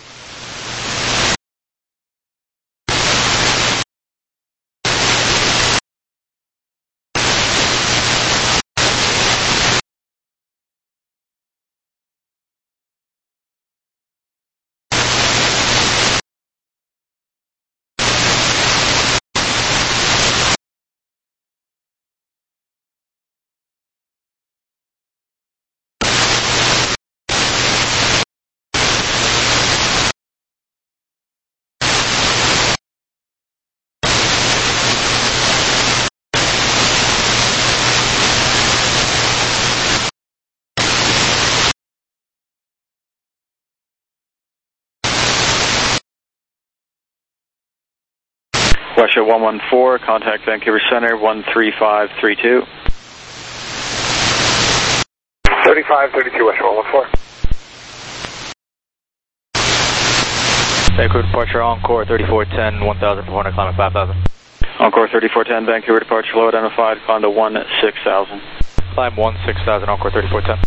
Westshore one one four, contact Vancouver Center one three five three two. thirty-five thirty-two Westshore one one four. Vancouver departure Encore thirty-four ten, one thousand four hundred, climbing five thousand. Encore thirty-four ten, Vancouver departure low identified, climb to one six thousand. Climb one six thousand, Encore thirty-four ten.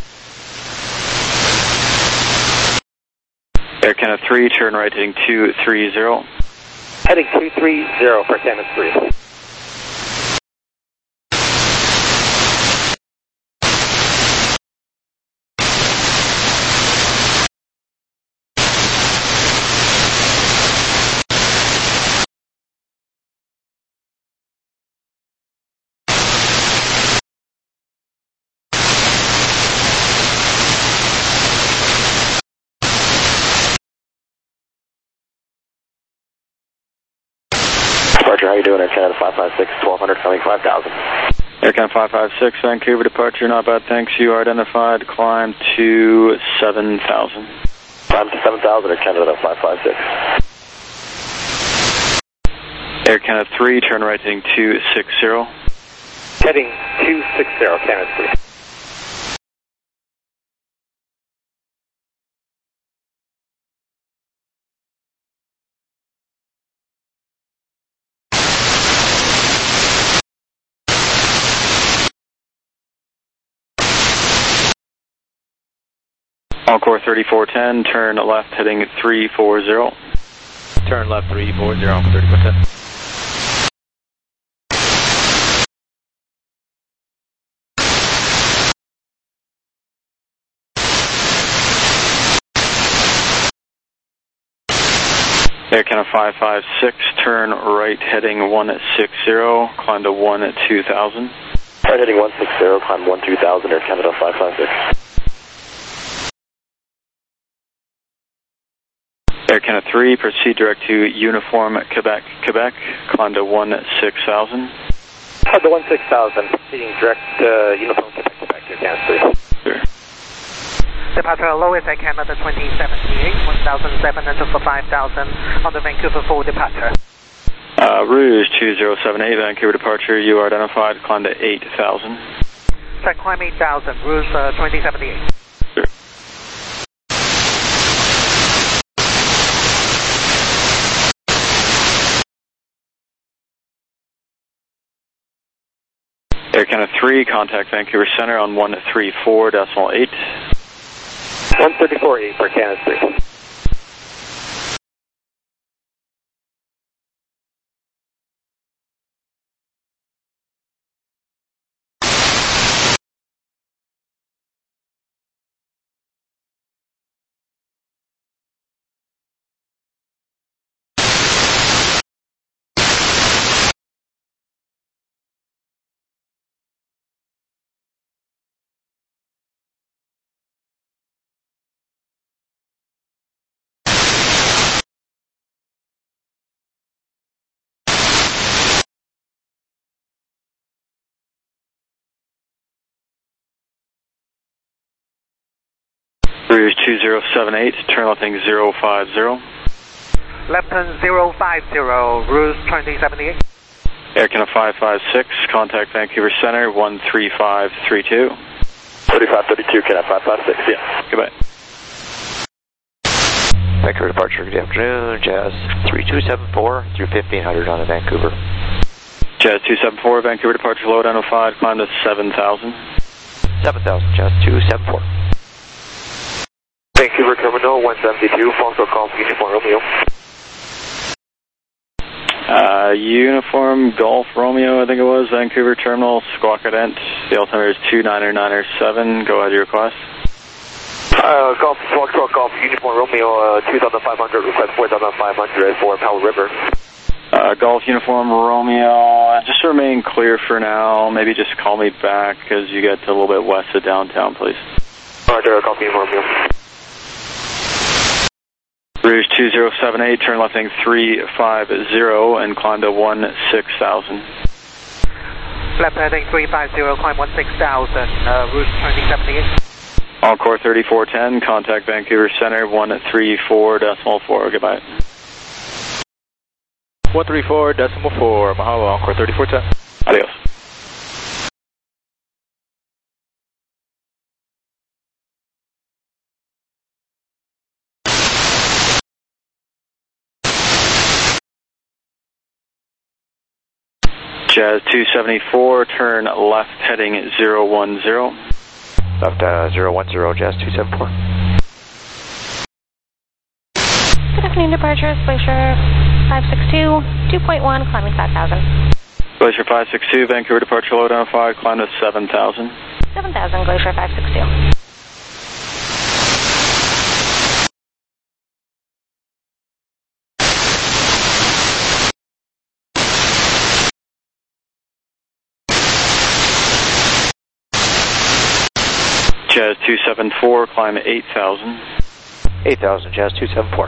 Air Canada three, turn right heading two three zero. Heading two three zero for Canada three. Departure, how you doing? Air Canada five five six, twelve hundred, coming five thousand. Air Canada five five six, Vancouver departure, not bad, thanks. You are identified, climb to seven thousand. Climb to seven thousand, Air Canada five five six. Air Canada three, turn right heading two six zero. Heading two six zero, Canada three. Encore thirty-four ten, turn left heading three four zero. Turn left three four zero, Encore thirty-four ten. Air Canada five five six, turn right heading one six zero, climb to one two thousand. Right heading one six zero, climb one two thousand, Air Canada five five six. Air Canada three, proceed direct to Uniform Quebec, Quebec, climb to one six thousand. Uh, the one six thousand, proceeding direct to Uniform Quebec, Quebec, Air Canada three. Sure. Departure lowest Air Canada twenty seventy-eight, one thousand seven hundred for five thousand on the Vancouver for departure. Uh, Rouge two zero seven eight, Vancouver departure, you are identified, climb to eight thousand. Set climb eight thousand, Rouge uh, twenty seventy-eight. Sure. Air Canada three, contact Vancouver Center on one three four decimal eight. one thirty-four eight for Canada three. Rouge two zero seven eight, turn left heading zero five zero. Left turn zero five zero, Rouge twenty seventy-eight. Air Canada five five six, contact Vancouver Center one three five three two. thirty-five thirty-two, Canada five five six, yeah. Goodbye. Vancouver departure, good afternoon, Jazz three two seven four through fifteen hundred on the Vancouver. Jazz two seven four, Vancouver departure low identified, climb to seven thousand. seven thousand, Jazz two seven four. Vancouver Terminal one seventy-two, Foxtrot Golf Uniform Romeo. Uh, Uniform Golf Romeo, I think it was, Vancouver Terminal, Squawk Ident. The altimeter is two niner niner seven. Go ahead, your request. Uh, Golf, Foxtrot Golf Uniform Romeo, uh, two thousand five hundred, request four thousand five hundred for Powell River. Uh, Golf Uniform Romeo, uh, just remain clear for now. Maybe just call me back as you get a little bit west of downtown, please. Roger, Golf Uniform Romeo. Rouge two zero seven eight, turn left heading three five zero and climb to one six thousand. Left heading three five zero, climb one six thousand, uh, Rouge twenty seventy-eight. Encore thirty-four ten, contact Vancouver Center one three four decimal four. Goodbye. one three four decimal four, Mahalo, Encore thirty-four ten. Adios. Jazz two seventy-four, turn left heading zero one zero. Left uh, zero one zero, Jazz two seventy-four. Good afternoon, departure, Glacier five six two, two point one, climbing five thousand. Glacier five six two, Vancouver departure low down five, climb to seven thousand. seven thousand, Glacier five six two. Jazz two seventy-four, climb eight thousand. eight thousand, Jazz two seventy-four.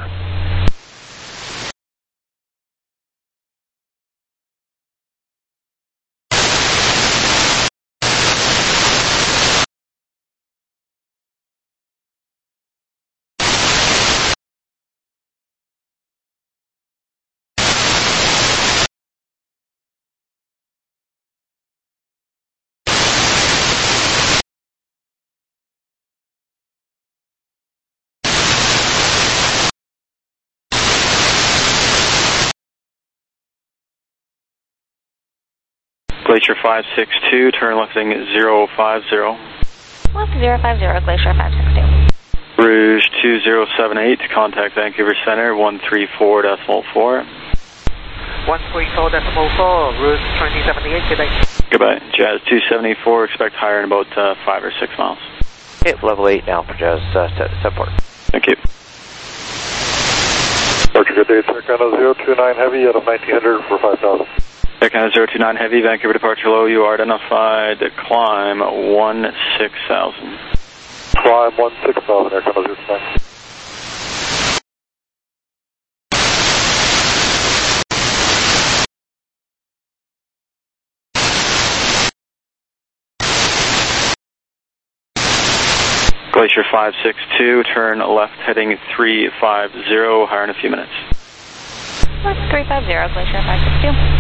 Glacier five six two, turn left heading zero five zero. Left zero five zero, Glacier five six two. Rouge two zero seven eight, contact Vancouver Center one three four decimal four. one three four decimal four, Rouge twenty seventy-eight, good day. Goodbye. Jazz two seventy-four, expect higher in about uh, five or six miles. Okay, level eight now for Jazz uh, seven four. Thank you. Departure, good day, Turkana zero two nine Heavy out of nineteen hundred for five thousand. Turkana zero two nine Heavy, Vancouver departure low, you are identified, climb one six thousand. Climb one six thousand, Turkana zero two nine. Glacier five six two, turn left heading three five zero, higher in a few minutes. Left three five zero, Glacier five six two.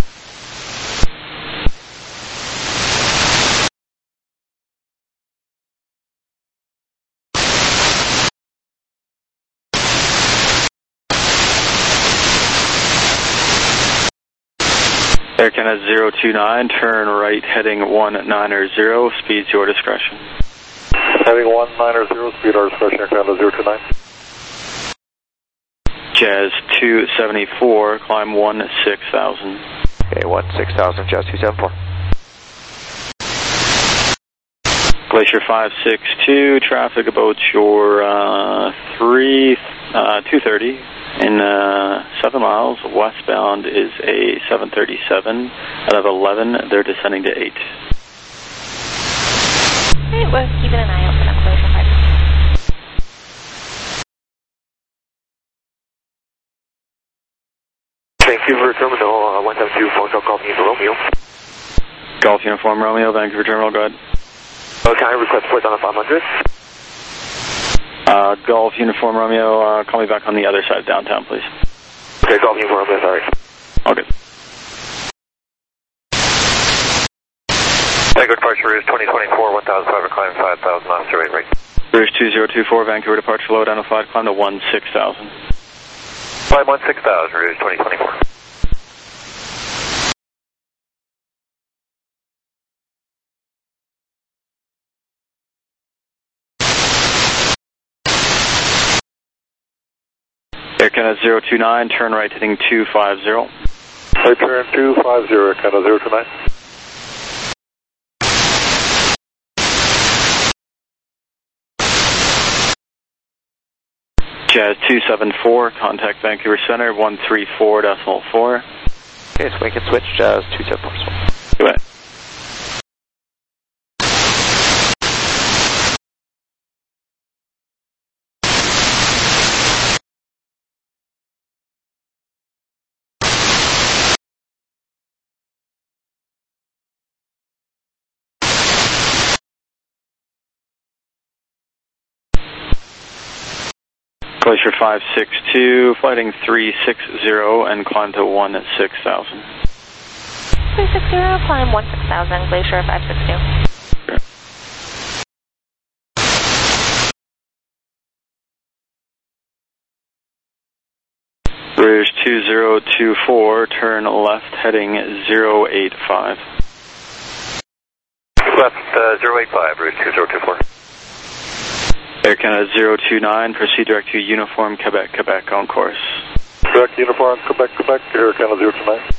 Air Canada zero two nine, turn right heading one nine zero, speed's your discretion. Heading one nine zero, speed our discretion, Air Canada zero two nine. Jazz two seventy-four, climb one six thousand. Okay, one six thousand, Jazz two seventy-four. Glacier five six two, traffic about your uh, three, uh, two thirty. In uh, seven miles, westbound is a seven thirty-seven. Out of eleven, they're descending to eight. Alright, we're keeping an eye out for that Glacier five six two. Vancouver Terminal, uh, one seven two, phone call, Golf Uniform Romeo. Golf Uniform Romeo, Vancouver Terminal, go ahead. Uh, can I request port on a five hundred? Uh, Golf Uniform Romeo, uh, call me back on the other side of downtown, please. Okay, Golf Uniform Romeo, sorry. Okay. Vancouver departure is twenty twenty-four, one thousand five hundred, climbing five thousand, on survey rate. Rouge two zero two four, Vancouver departure low, down to five, climb to one six thousand. Climb one six thousand, Rouge twenty twenty-four. Air Canada zero two nine, turn right heading two five zero. Right turn two five zero, Air Canada zero two nine. Jazz two seven four, contact Vancouver Center one three four decimal four. Okay, so we can switch Jazz two seven four. Go ahead. Glacier five six two, flighting three six zero and climb to one six thousand. three six zero, climb one six thousand, Glacier five six two. Rouge two zero two four, turn left heading zero eight five. Left uh, zero eight five, Rouge two zero two four. Air Canada zero two nine, proceed direct to Uniform Quebec, Quebec on course. Direct Uniform Quebec, Quebec, Air Canada zero two nine.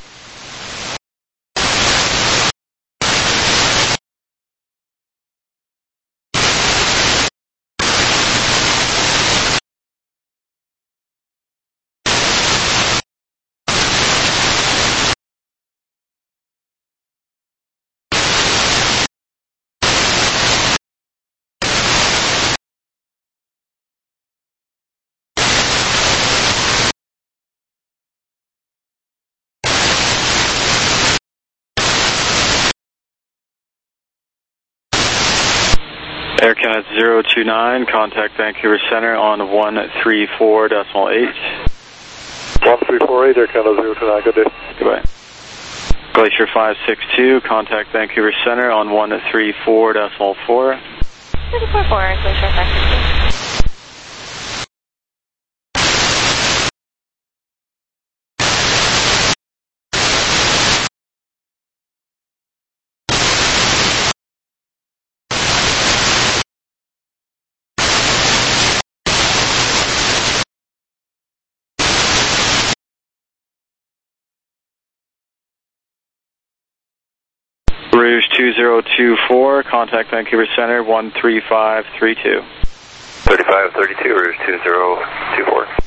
Air Canada zero two nine, contact Vancouver Center on one three four decimal eight. one three four eight, Air Canada zero two nine, good day. Goodbye. Glacier five six two, contact Vancouver Center on one three four decimal four. three four four, Glacier five six two. Rouge two zero two four, contact Vancouver Center one three five three two. thirty-five thirty-two, Rouge two zero two four.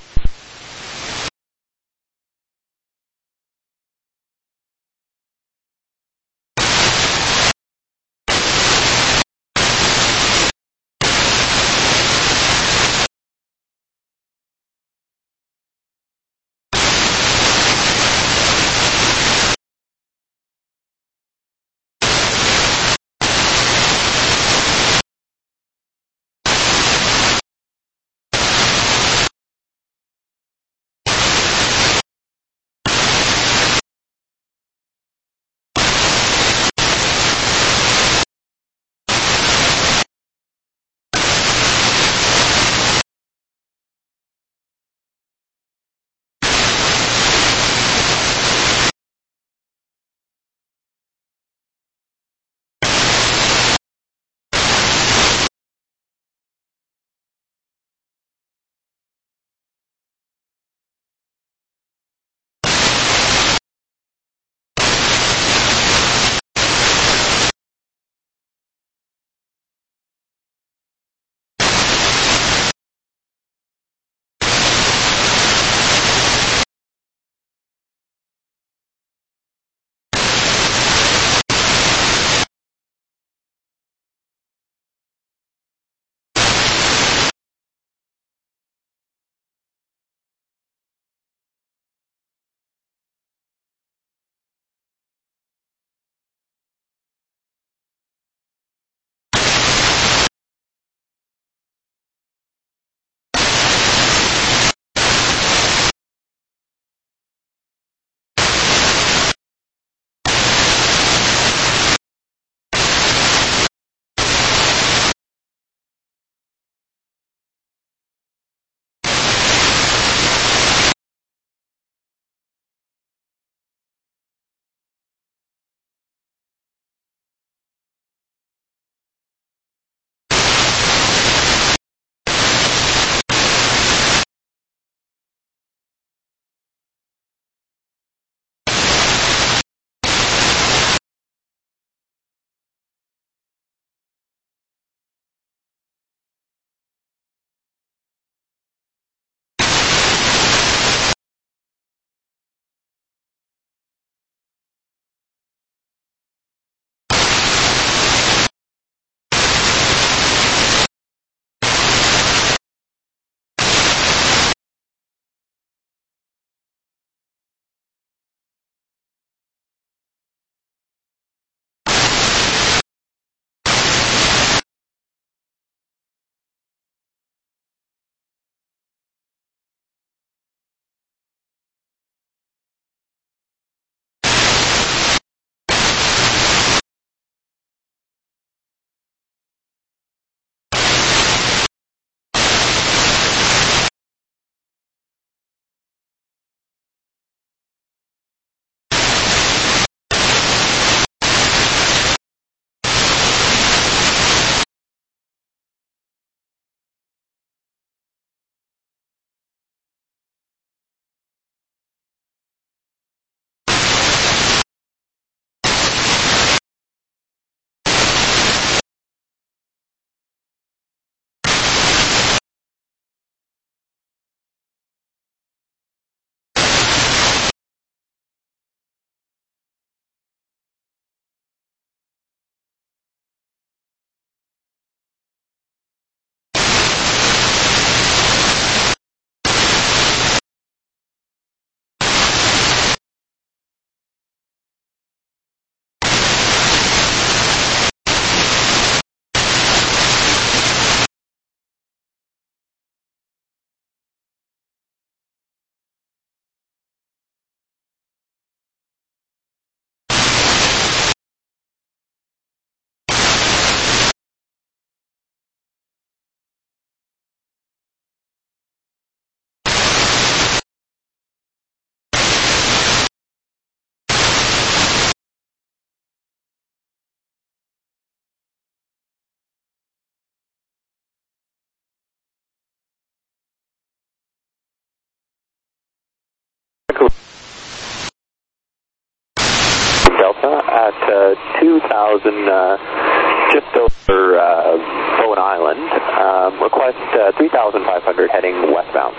Delta at uh, two thousand, uh, just over uh, Bowen Island. Um, request uh, three thousand five hundred heading westbound.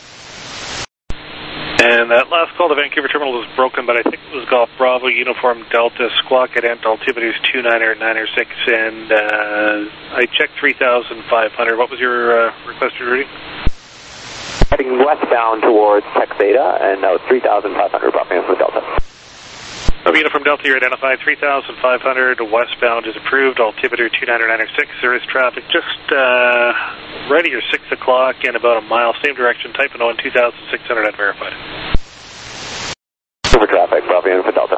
And that last call to Vancouver Terminal was broken, but I think it was Golf Bravo, Uniform Delta, Squawk Cadent, altimeter is two nine nine six, and uh, I checked three thousand five hundred. What was your uh, requested reading? Heading westbound towards Tech Beta, and that was three thousand five hundred, Bravo Uniform Delta. Uniform Delta, you're identified, three thousand five hundred, westbound is approved, altimeter two nine nine six. There is traffic just uh, right at your six o'clock and about a mile, same direction, type and on two thousand six hundred unverified. Over traffic, Bravo Uniform Delta.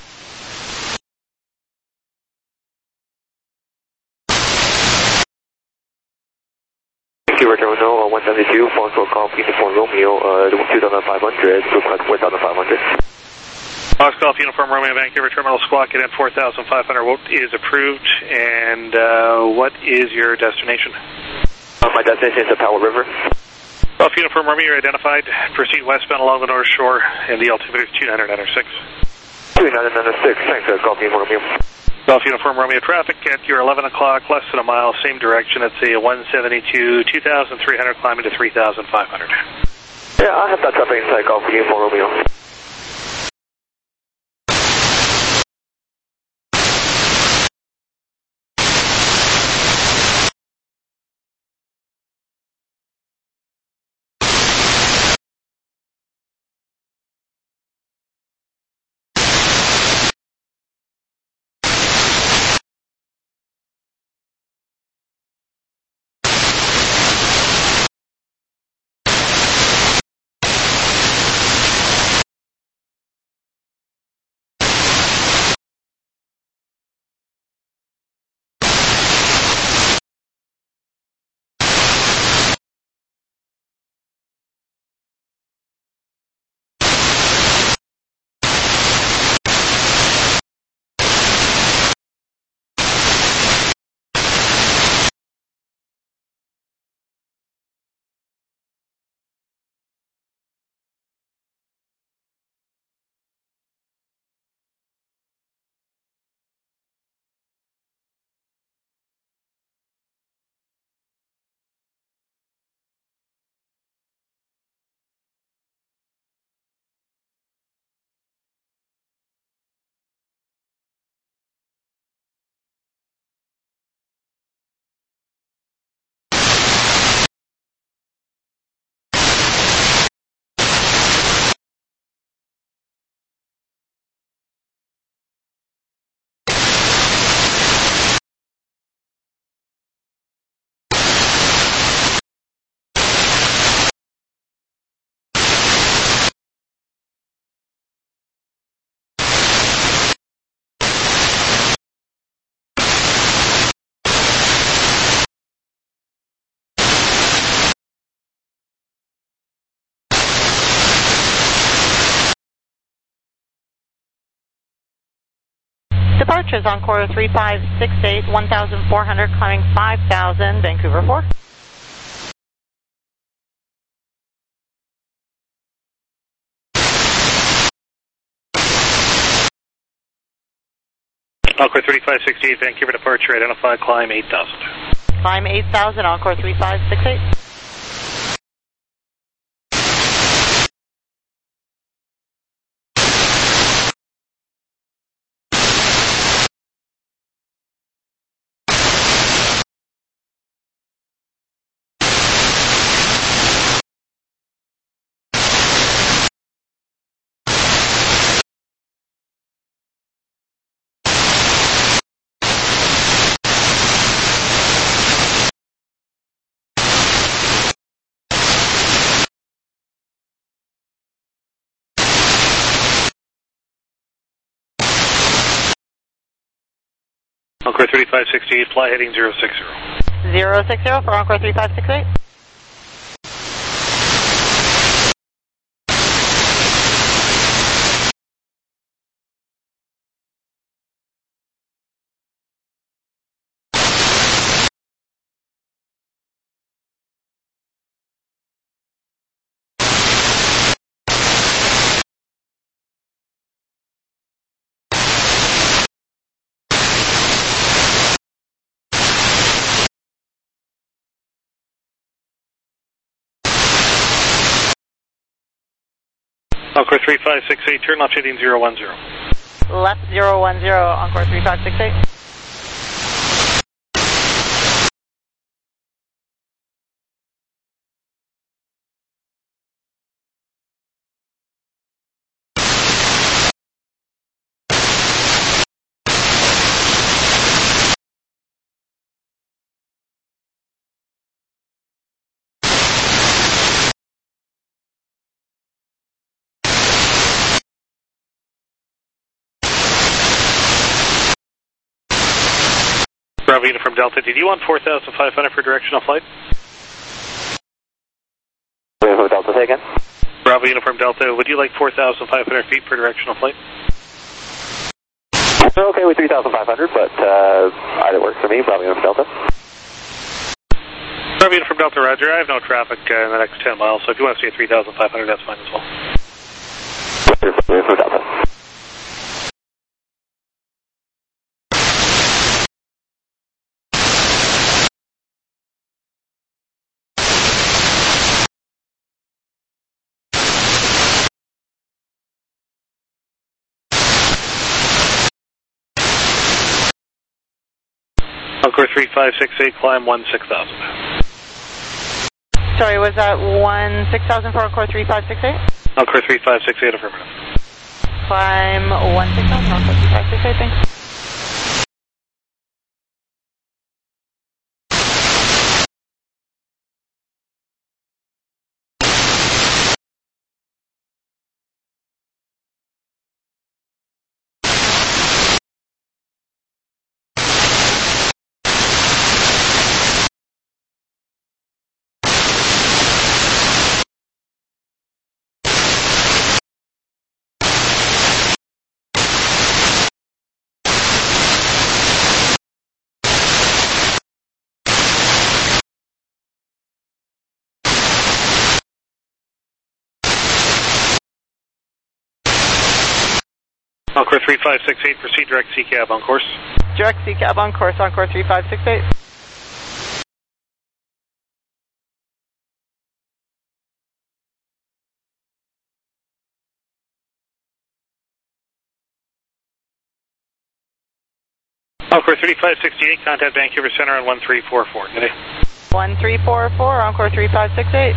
Vancouver Terminal, one seventy-two, phone call, call, Uniform Romeo, uh, two thousand five hundred, request four thousand five hundred. Fox Golf Uniform Romeo, Vancouver Terminal, Squawk Cadent, four thousand five hundred is approved, and uh, what is your destination? Uh, my destination is the Powell River. Golf Uniform Romeo, you're identified, proceed westbound along the North Shore, and the altimeter is two nine nine six. two nine nine six, thanks, uh, Golf Uniform Romeo. Golf Uniform Romeo, traffic at your eleven o'clock, less than a mile, same direction, it's a one seventy-two, two thousand three hundred climbing to three thousand five hundred. Yeah, I have that traffic inside Golf Uniform Romeo. Departures on Corridor three five six eight, one thousand four hundred, climbing five thousand, Vancouver four. Encore thirty-five sixty-eight, Vancouver departure, identified, climb eight thousand. Climb eight thousand, Encore three five six eight. Encore thirty-five sixty-eight, fly heading zero six zero. zero six zero for Encore three five six eight. Encore three five six eight, turn left heading zero one zero. Left zero one zero, Encore three five six eight. Bravo Uniform Delta, did you want four thousand five hundred for directional flight? Bravo Delta, say again. Bravo Uniform Delta, would you like four thousand five hundred feet for directional flight? We're okay with three thousand five hundred, but uh, either works for me. Bravo Uniform Delta. Bravo Uniform Delta, roger. I have no traffic uh, in the next ten miles, so if you want to stay at three thousand five hundred, that's fine as well. Bravo Uniform Delta. Encore three five six eight, climb one six thousand. Sorry, was that one six thousand for Encore three five six eight? Encore three five six eight, affirmative. Climb one six thousand, Encore three five six eight, thanks. Encore three five six eight, proceed direct C cab on course. Direct C cab on course, Encore three five six eight. Encore three five six eight, contact Vancouver Center on one three four four. Good day. one three four four, Encore three five six eight.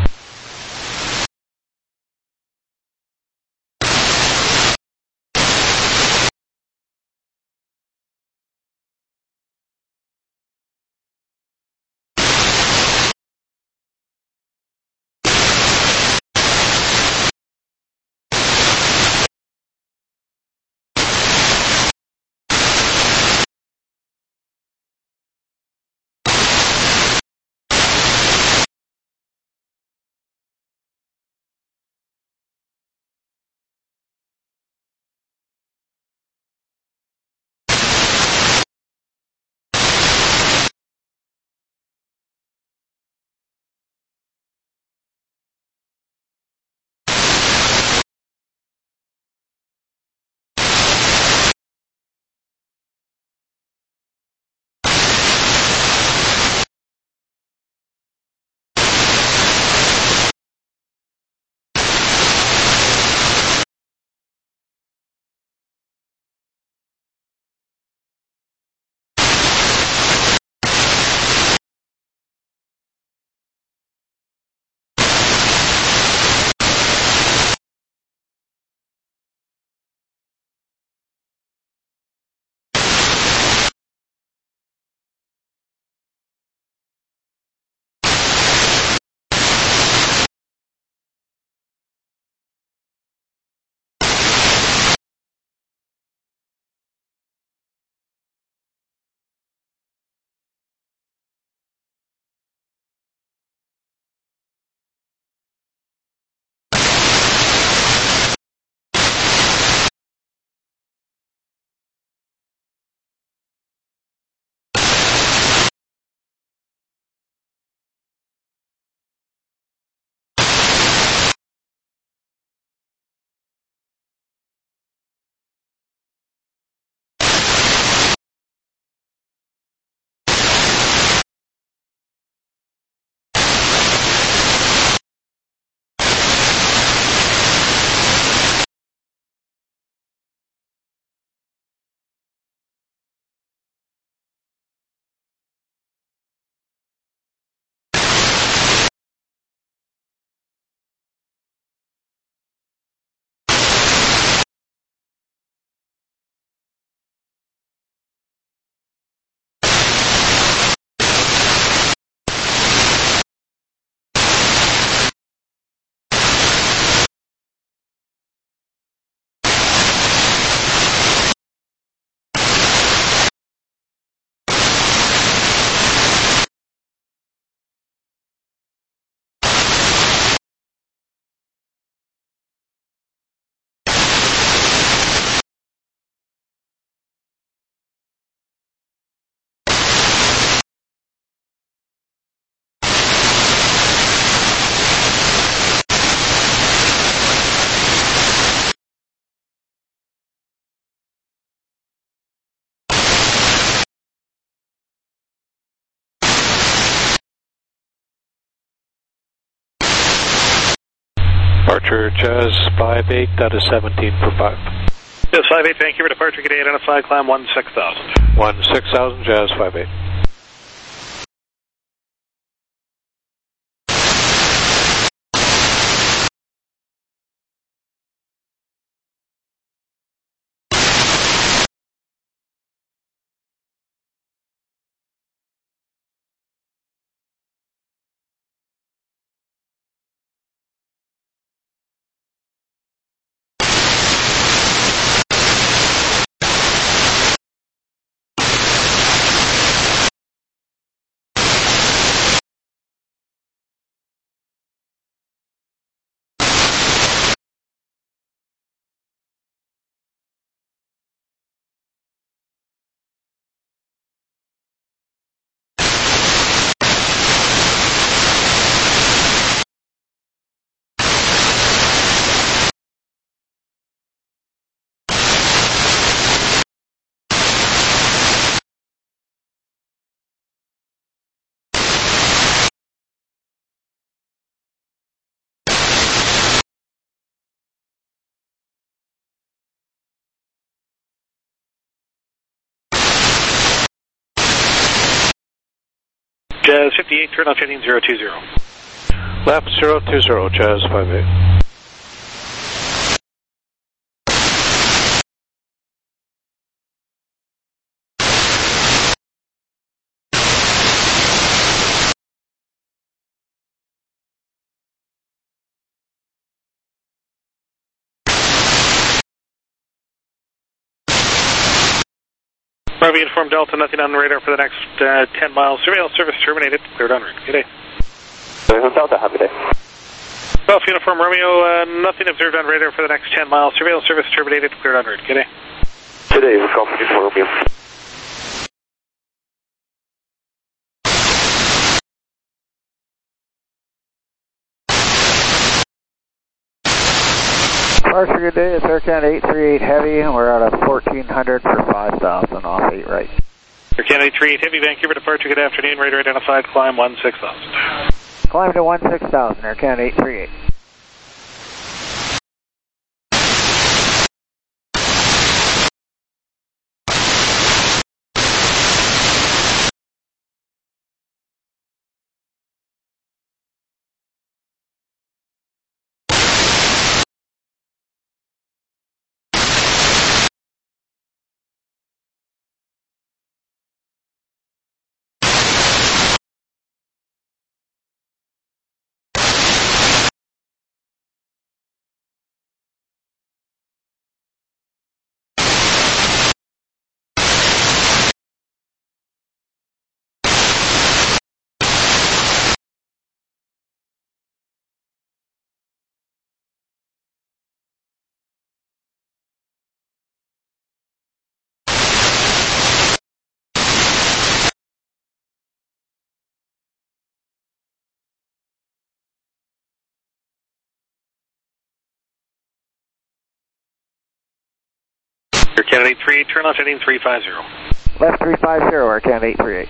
Departure Jazz five eight, that is seventeen for five. Jazz five eight, Vancouver departure, good day, identified, climb one six thousand. one six thousand, Jazz five eight. Jazz fifty-eight, turn left heading zero two zero. Left zero two zero, Jazz five eight. Bravo Uniform Delta, nothing on the radar for the next uh, ten miles. Surveillance service terminated, cleared en route. Good day. Surveillance Delta, have a good day. Golf Uniform Romeo, uh, nothing observed on radar for the next ten miles. Surveillance service terminated, cleared en route. Good day. Good day, Golf Uniform Romeo. Departure, good day. It's Air Canada eight three eight Heavy, and we're out of fourteen hundred for five thousand off eight right. Air Canada eight three eight Heavy, Vancouver departure, good afternoon. Radar identified, climb one six thousand. Climb to one six thousand, Air Canada eight three eight. Air Canada eight three eight, turn left heading three five zero. Left three five zero, Air Canada eight three eight.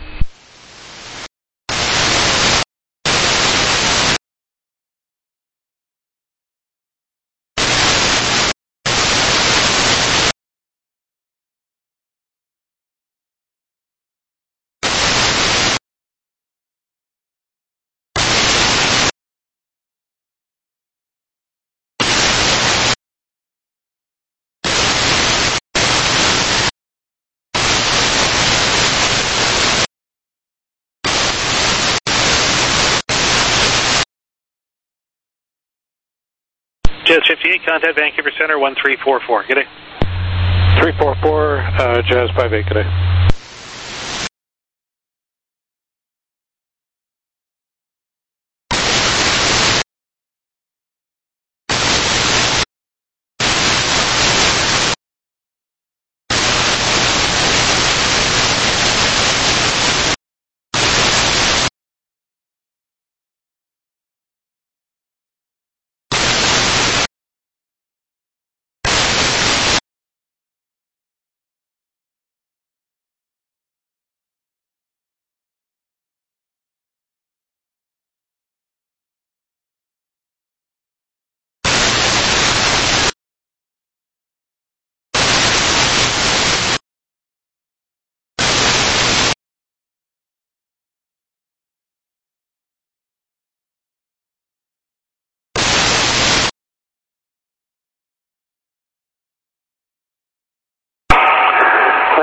Jazz fifty-eight, contact Vancouver Center one three four four. Good day. three four four, uh, Jazz five eight, good day.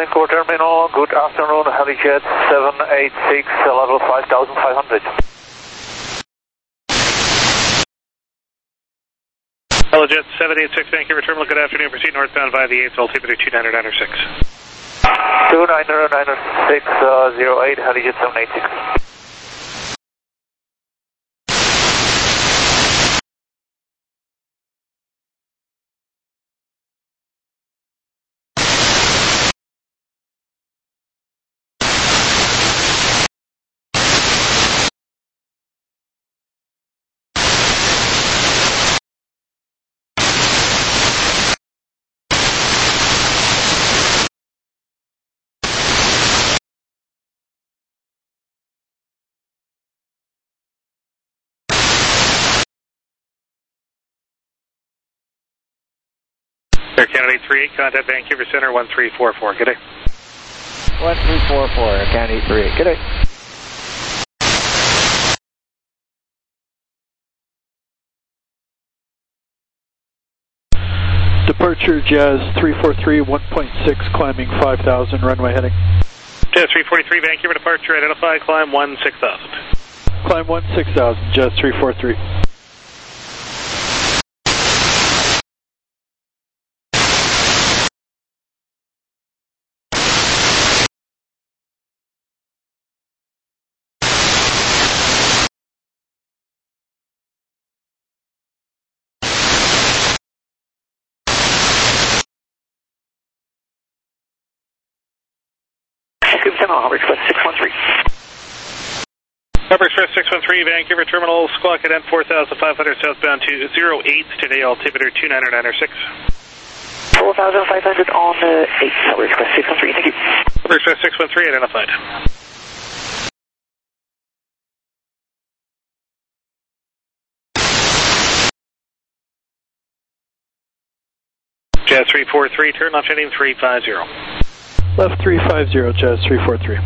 Vancouver Terminal, good afternoon, Helijet seven eight six, level five thousand five hundred. Helijet seven eight six, Vancouver Terminal, good afternoon, proceed northbound via the eighth, altimeter two nine nine six. two nine nine six zero eight, Helijet seven eight six. Air Canada eight three eight, contact Vancouver Center one three four four. Good day. one three four four, Air Canada eight three eight. Good day. Departure Jazz three four three, one point six, climbing five thousand, runway heading. Jazz three forty-three, Vancouver departure, identify, climb one six thousand. Climb one six thousand, Jazz three four three. Harbor Express six one three. Harbor Express six one three, Vancouver Terminal, squawk at N four thousand five hundred southbound to zero eight, today altimeter two nine nine six. four thousand five hundred on the eight, Harbor Express six one three, thank you. Harbor Express six one three, identified. Jazz three four three, turn left heading three five zero. Left three five zero, Jazz three four three.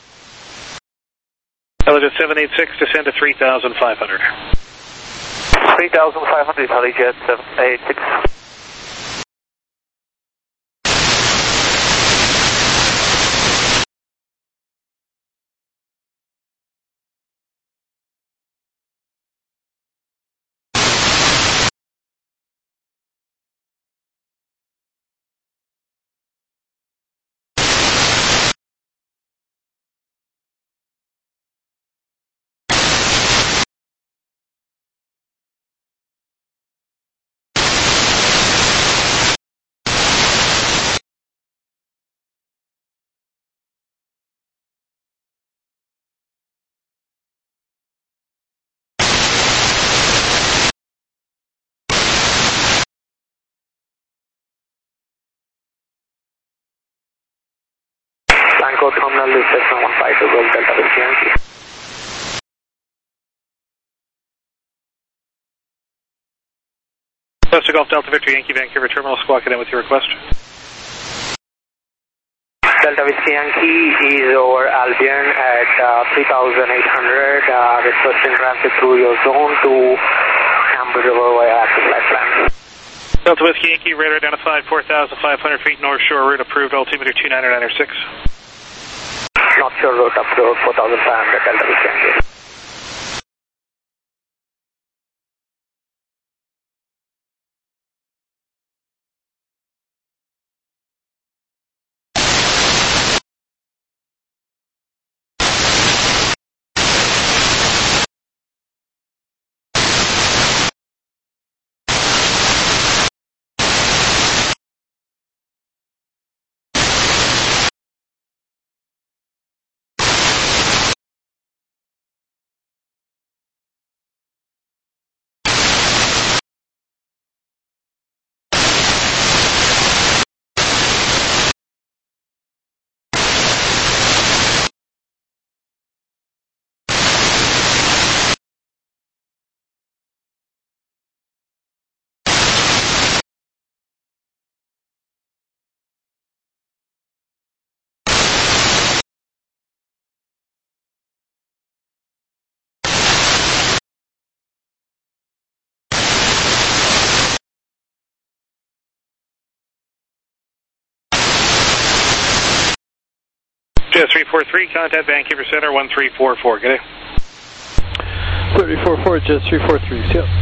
Helijet seven eight six, descend to three thousand five hundred. three thousand five hundred, Helijet seven eight six. Bangkok Terminal, this is one five to Gold Delta Whiskey Yankee. Delta Golf Delta Victor Yankee, Vancouver Terminal, squawk it in with your request. Delta Whiskey Yankee is over Albion at uh, three thousand eight hundred, uh, requesting transit through your zone to Camber River via active flight plan. Delta Whiskey Yankee, radar identified four thousand five hundred feet North Shore route, approved altimeter two nine nine six. North Shore route approved four thousand five hundred, Delta Whiskey Yankee. Jazz three four three, contact Vancouver Center one three four four. Good day. three four four, Jazz three four three. See ya.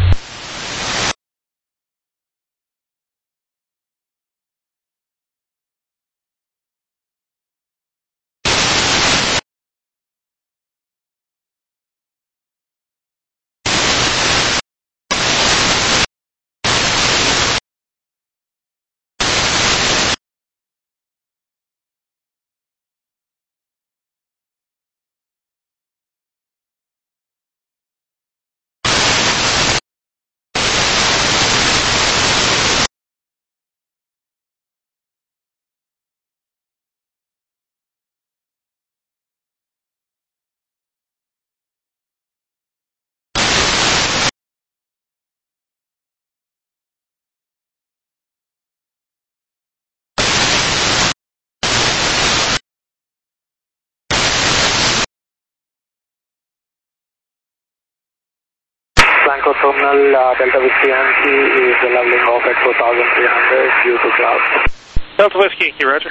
Blanco Terminal, uh, Delta Whiskey Yankee is leveling off at four thousand three hundred due to clouds. Delta Whiskey Yankee, roger.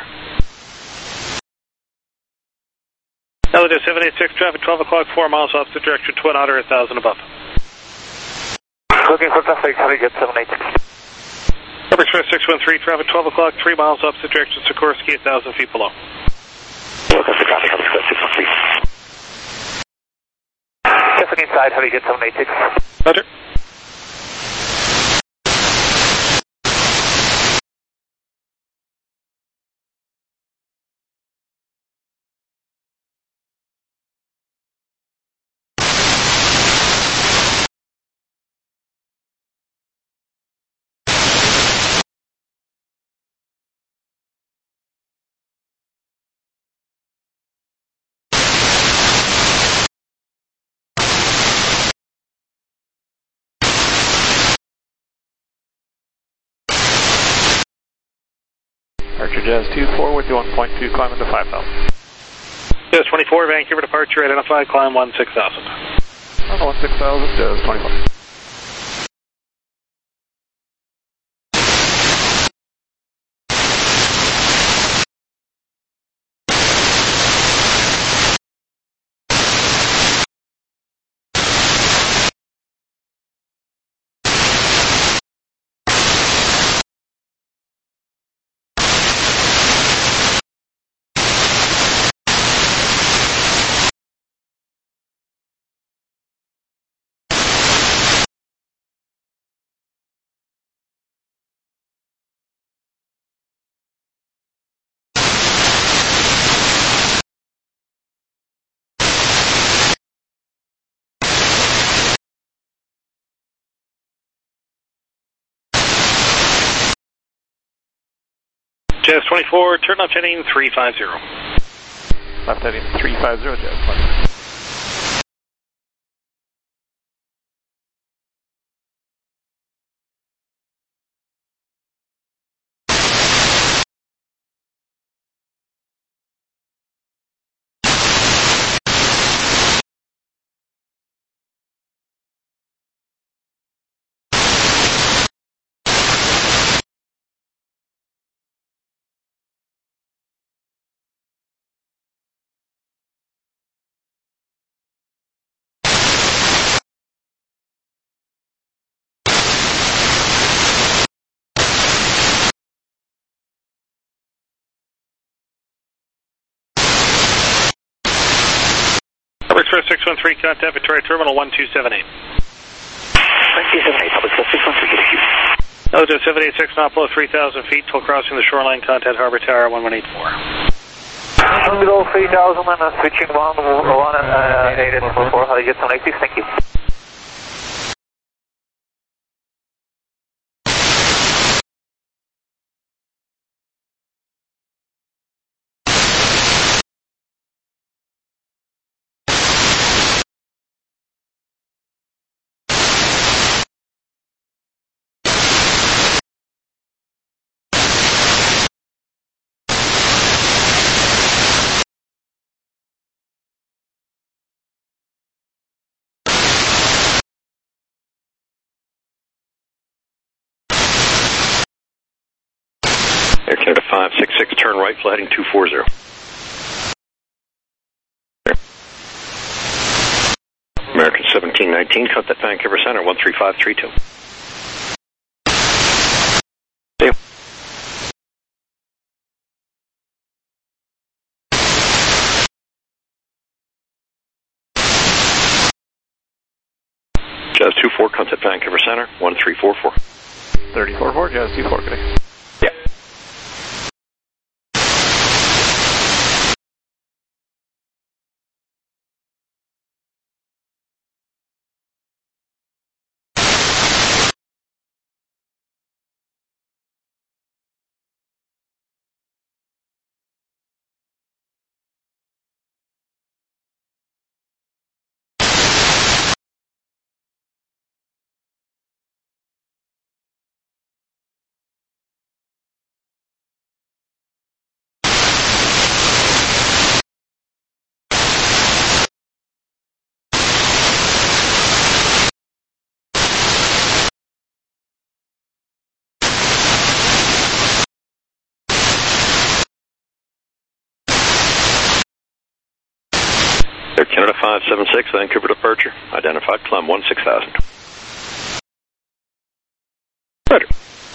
Delta seven eight six, traffic twelve o'clock, four miles opposite direction, Twin Otter, one thousand above. Looking for traffic, how do you get seven eight six? Air Express six one three, traffic twelve o'clock, three miles opposite direction, Sikorsky, one thousand feet below. Looking for traffic, Air Express six one three. Traffic inside, how do you get seven eight six? Roger. Archer Jazz two four with you one point two, climb into five thousand. Jazz twenty-four, Vancouver departure, identified, climb one six thousand. one six thousand, Jazz twenty-four. Jazz twenty-four, turn left heading three five zero. Left heading three five zero, Jazz twenty-four. Express six one three, contact Victoria Terminal one two seven eight. one two seven eight, Express six one three, thank you. Delta seven eight six, not below three thousand feet, till crossing the shoreline, contact Harbor Tower one one eight four. Below three thousand and uh, switching one, one uh, eight eight four four, how do you get seven eight six, thank you. Air clear to five six six, turn right, flight heading two four zero. nineteen, contact Vancouver Center, one three five three two. Jazz two four, contact Vancouver Center, one three four four. thirty-four four, Jazz two four, good day. Yeah. Air Canada five seven six, Vancouver departure. Identified, climb one six thousand. Roger.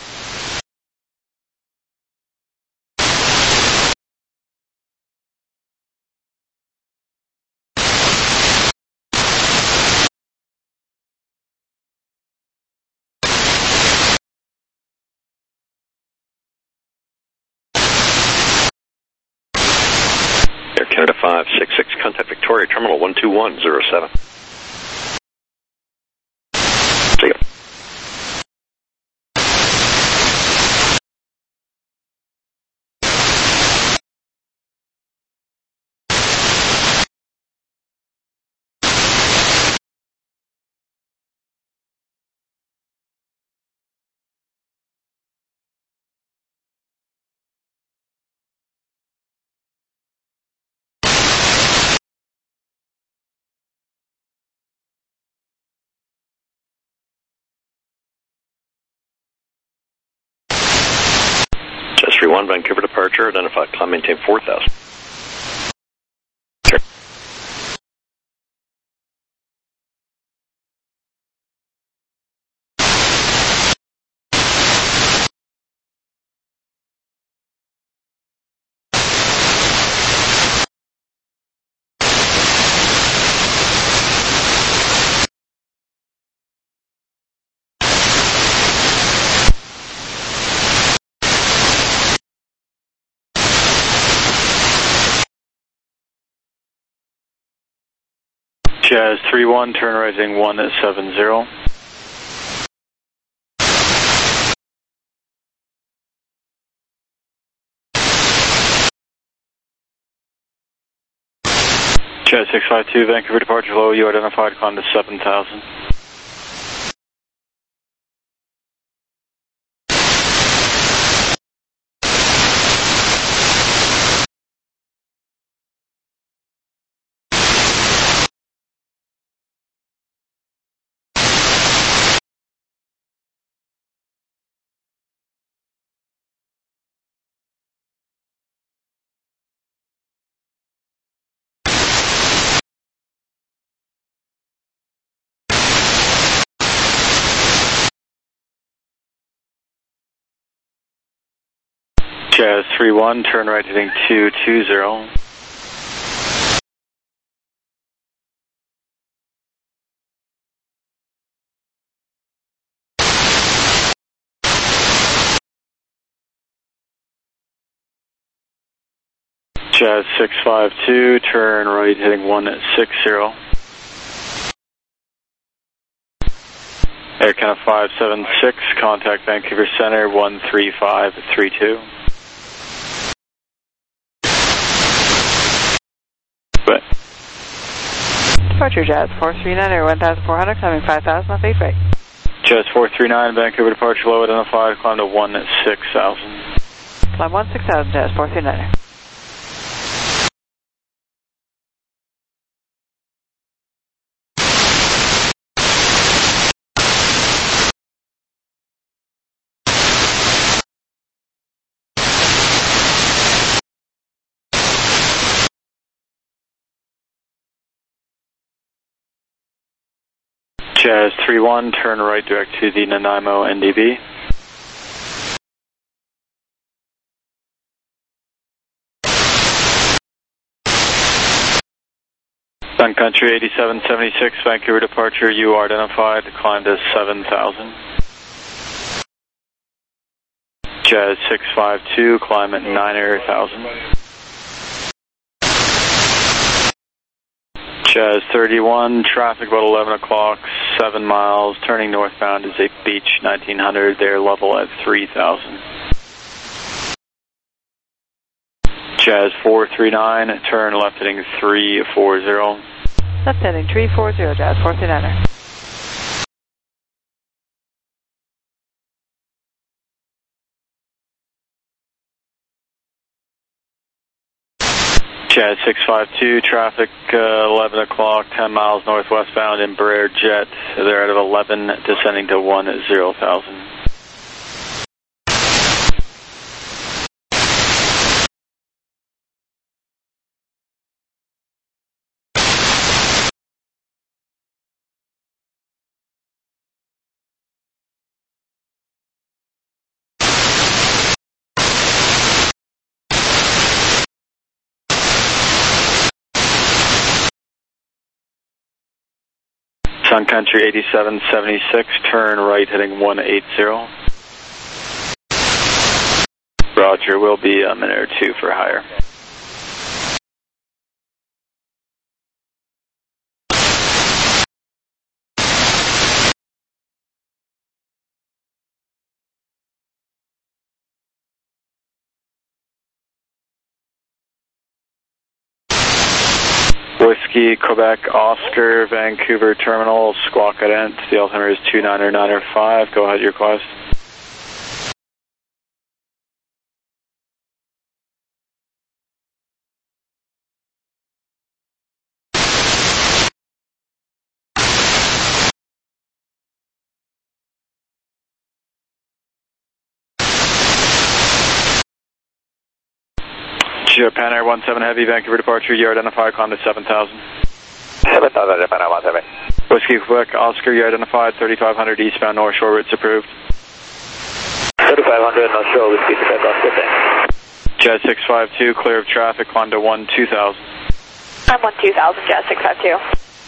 Air Canada five six six, contact Victoria Terminal one two one zero seven. See ya. three one, Vancouver departure, identified, climb maintain four thousand. Sure. Jazz three one, turn right heading one seven zero. Jazz six five two, Vancouver departure low, you identified, climb to seven thousand. Jazz three one, turn right heading two two zero. Jazz six five two, turn right heading one six zero. Air Canada five seven six, contact Vancouver Center one three five three two. But Departure Jazz four three nine or one thousand four hundred, climbing five thousand off eight right. Jazz four three nine, Vancouver departure low, identified, climb to one six thousand. Climb one six thousand, Jazz four three nine. Jazz three one, turn right direct to the Nanaimo N D B. Sun Country eighty-seven seventy-six, Vancouver departure, you are identified, climb to seven thousand. Jazz six five two, climb at nine thousand. Jazz thirty-one, traffic about eleven o'clock, seven miles, turning northbound is a Beach nineteen hundred, they're level at three thousand. Jazz four three nine, turn left heading three four zero. Left heading three four zero, Jazz four three niner. Jazz six five two, traffic uh, eleven o'clock, ten miles northwestbound, Embraer Jet, they're out of eleven, descending to one zero thousand. Sun Country eighty-seven seventy-six, turn right heading one eighty. Roger, will be a minute or two for higher. Whiskey, Quebec, Oscar, Vancouver Terminal, Squawk-Adent. The altimeter is two nine nine five. Go ahead, your request. Japan Air one seven Heavy, Vancouver departure, you are identified, climb to seven thousand. seven thousand, Japan Air one seven. Whiskey, Quebec, Oscar, you are identified, thirty-five hundred eastbound North Shore, routes approved. thirty-five hundred North Shore, Whiskey, Quebec, Oscar, thanks. Jazz six five two, clear of traffic, climb to one two thousand. I'm one two thousand, Jazz six five two.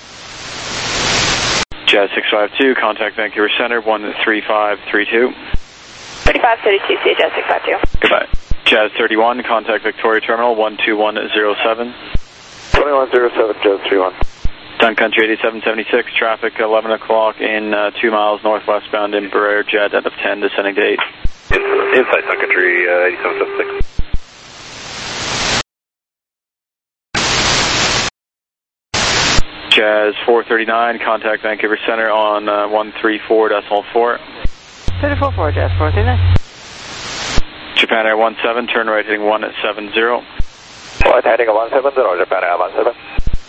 Jazz six five two, contact Vancouver Center, one three five three two. thirty-five thirty-two, C, Jazz six five two. Goodbye. Jazz thirty-one, contact Victoria Terminal, one two one zero seven. twenty-one zero seven, Jazz three one. Sun Country eighty-seven seventy-six, traffic eleven o'clock in uh, two miles northwestbound, Embraer Jet out of ten, descending to eight. Inside Sun Country uh, eighty-seven seventy-six. Jazz four thirty-nine, contact Vancouver Center on uh, one three four decimal four. three four four, Jazz four thirty-nine. Japan Air one seven, turn right heading one seven zero. Right heading one seven zero, Japan Air one seven.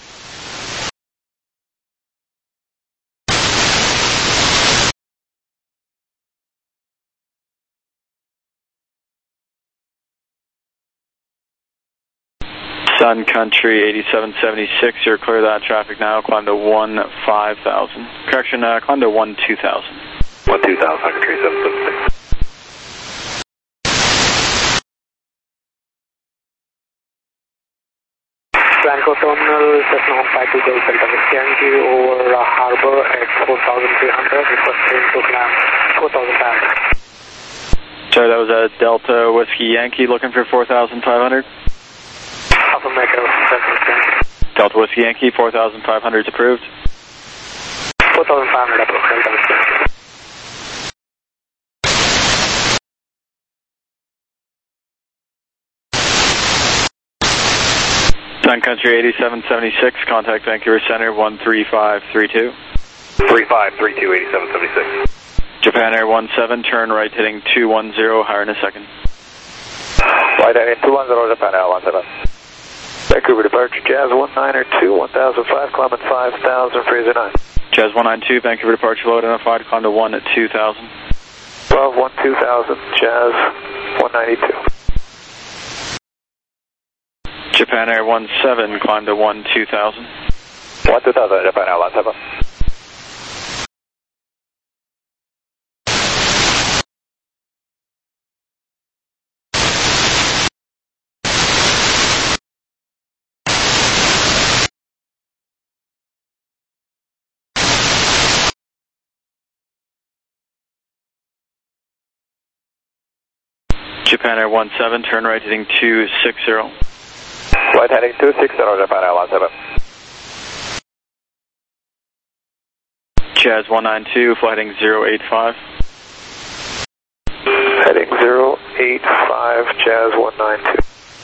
Sun Country eighty-seven seventy-six, you're clear of that traffic now, climb to one five thousand. Correction, uh, climb to one two thousand. one two thousand, Sun Country seven seventy-six. Vancouver Terminal, Cessna one five two Delta Whiskey Yankee over uh, Harbor at four thousand three hundred, requesting to climb four thousand five hundred. Sorry, that was a Delta Whiskey Yankee looking for four thousand five hundred? Half a meter, Delta Whiskey Yankee, four thousand five hundred is approved. four thousand five hundred approved, Delta Whiskey Yankee. Sun Country eighty-seven seventy-six, contact Vancouver Center, one three five three two. three five three two, eighty-seven seventy-six. Japan Air one seven, turn right heading two one zero, higher in a second. Right heading two one zero, Japan Air one seven. Vancouver departure, Jazz one nine two, one thousand five, climbing five thousand, Fraser nine. Jazz one nine two, Vancouver departure, low identified, climb to one at two thousand. twelve one two thousand, Jazz one ninety-two. Japan Air one seven, climb to one two thousand. one two thousand, Japan Air one seven. Japan Air one seven, turn right heading two six zero. Flight heading two six zero, Japan Air one seven. Jazz one nine two, flight heading zero eight five. Heading zero eight five, Jazz one nine two.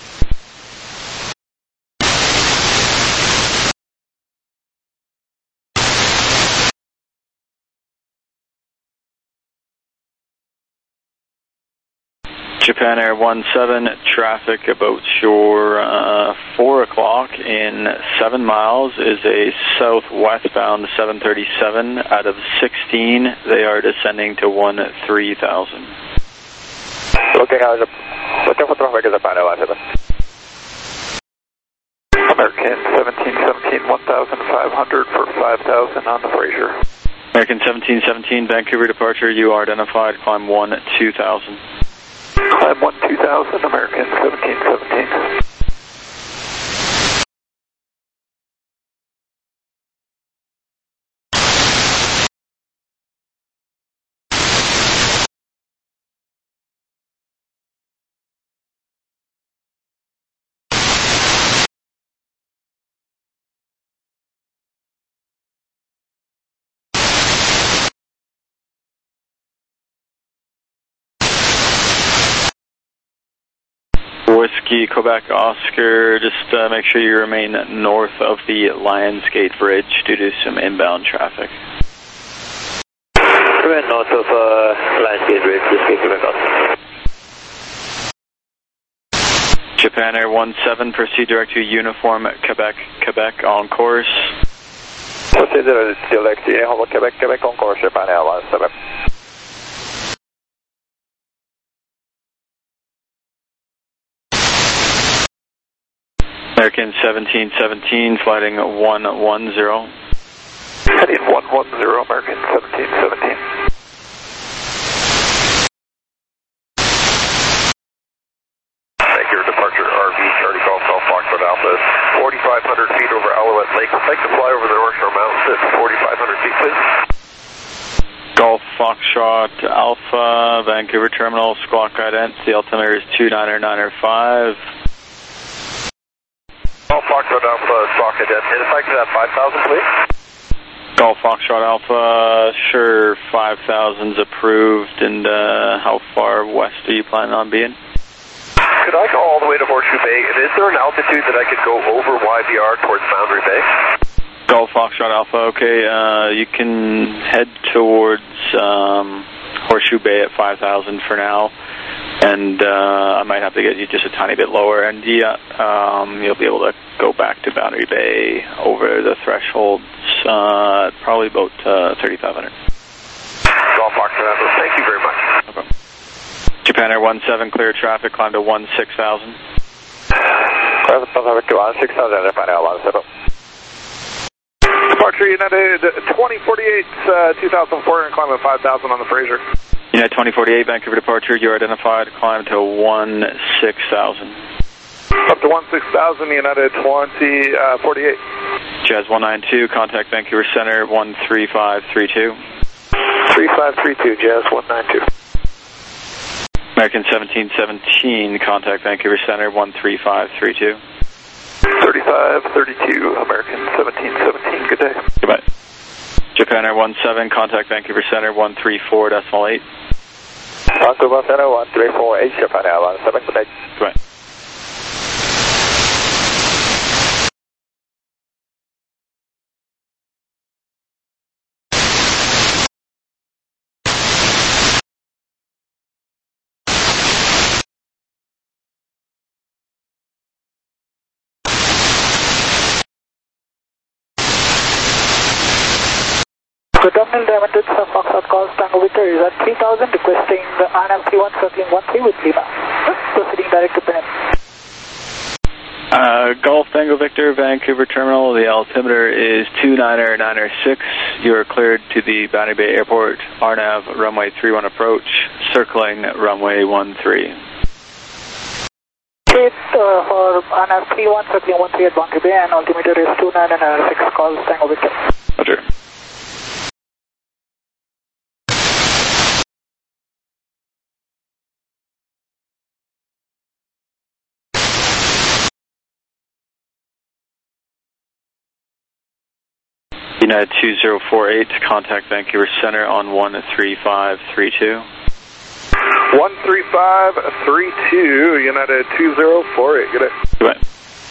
Japan Air one seven, traffic about shore uh, four o'clock in seven miles is a southwestbound seven thirty-seven out of sixteen. They are descending to one three thousand. Looking out, looking for traffic is Japan Air one seven. American seventeen seventeen, one thousand five hundred for five thousand on the Fraser. American seventeen seventeen, Vancouver departure, you are identified, climb one two thousand. Climb one two thousand, American seventeen seventeen. Whiskey, Quebec, Oscar, just uh, make sure you remain north of the Lionsgate Bridge due to some inbound traffic. Remain north of uh, Lionsgate Bridge, Whiskey, Quebec, Oscar. Japan Air one seven, proceed direct to Uniform Quebec, Quebec on course. Proceed direct to Uniform Quebec, Quebec on course, Japan Air one seven. American seventeen seventeen, flighting one one zero. Heading one one zero, American seventeen seventeen. Thank you, departure R V, Charlie Golf Golf Foxtrot Alpha, forty-five hundred feet over Alouette Lake. We'd like to fly over the North Shore Mountains at forty-five hundred feet, please. Golf Foxtrot Alpha, Vancouver Terminal, squawk ident, the altimeter is two niner niner five. Golf Foxtrot Alpha, squawk ident, and if I could have five thousand, please. Golf Foxtrot Alpha, sure, five thousand's approved, and uh, how far west are you planning on being? Could I go all the way to Horseshoe Bay, and is there an altitude that I could go over Y V R towards Boundary Bay? Golf Foxtrot Alpha, okay, uh, you can head towards um, Horseshoe Bay at five thousand for now. And uh, I might have to get you just a tiny bit lower, and yeah, um, you'll be able to go back to Boundary Bay over the thresholds, uh, probably about uh, thirty-five hundred. Golf Foxtrot Alpha, thank you very much. No problem. Japan Air one seven, clear traffic, climb to one six thousand. Clear traffic to one six thousand, Japan Air one seven. Departure United twenty forty-eight, uh, two thousand four, and climb at five thousand on the Fraser. United twenty forty-eight, Vancouver departure, you're identified, climb to one six thousand. Up to one six thousand, United twenty forty-eight. Jazz one nine two, contact Vancouver Center, one three five three two. three five three two, Jazz one nine two. American seventeen seventeen, contact Vancouver Center, one three five three two. thirty-five thirty-two, American seventeen seventeen, good day. Goodbye. Japan Air one seven, contact Vancouver Center, one three four decimal eight. Vancouver Center, one three four eight, Japan Air one seven, good day. Goodbye. Good afternoon, Diamond Ridge, Foxtrot calls Tango Victor is at three thousand, requesting the R N M three one circling one three with Lima. Proceeding direct to Penn. Uh, Golf Tango Victor, Vancouver Terminal, the altimeter is two niner niner six. You are cleared to the Boundary Bay Airport, R N A V, runway three one approach, circling runway one three. State uh, for R N A V three one circling one three at Boundary Bay, and altimeter is two niner niner six, calls Tango Victor. Roger. United two zero four eight, contact Vancouver Center on one three five three two. one three five three two, United two zero four eight. Good day. Goodbye.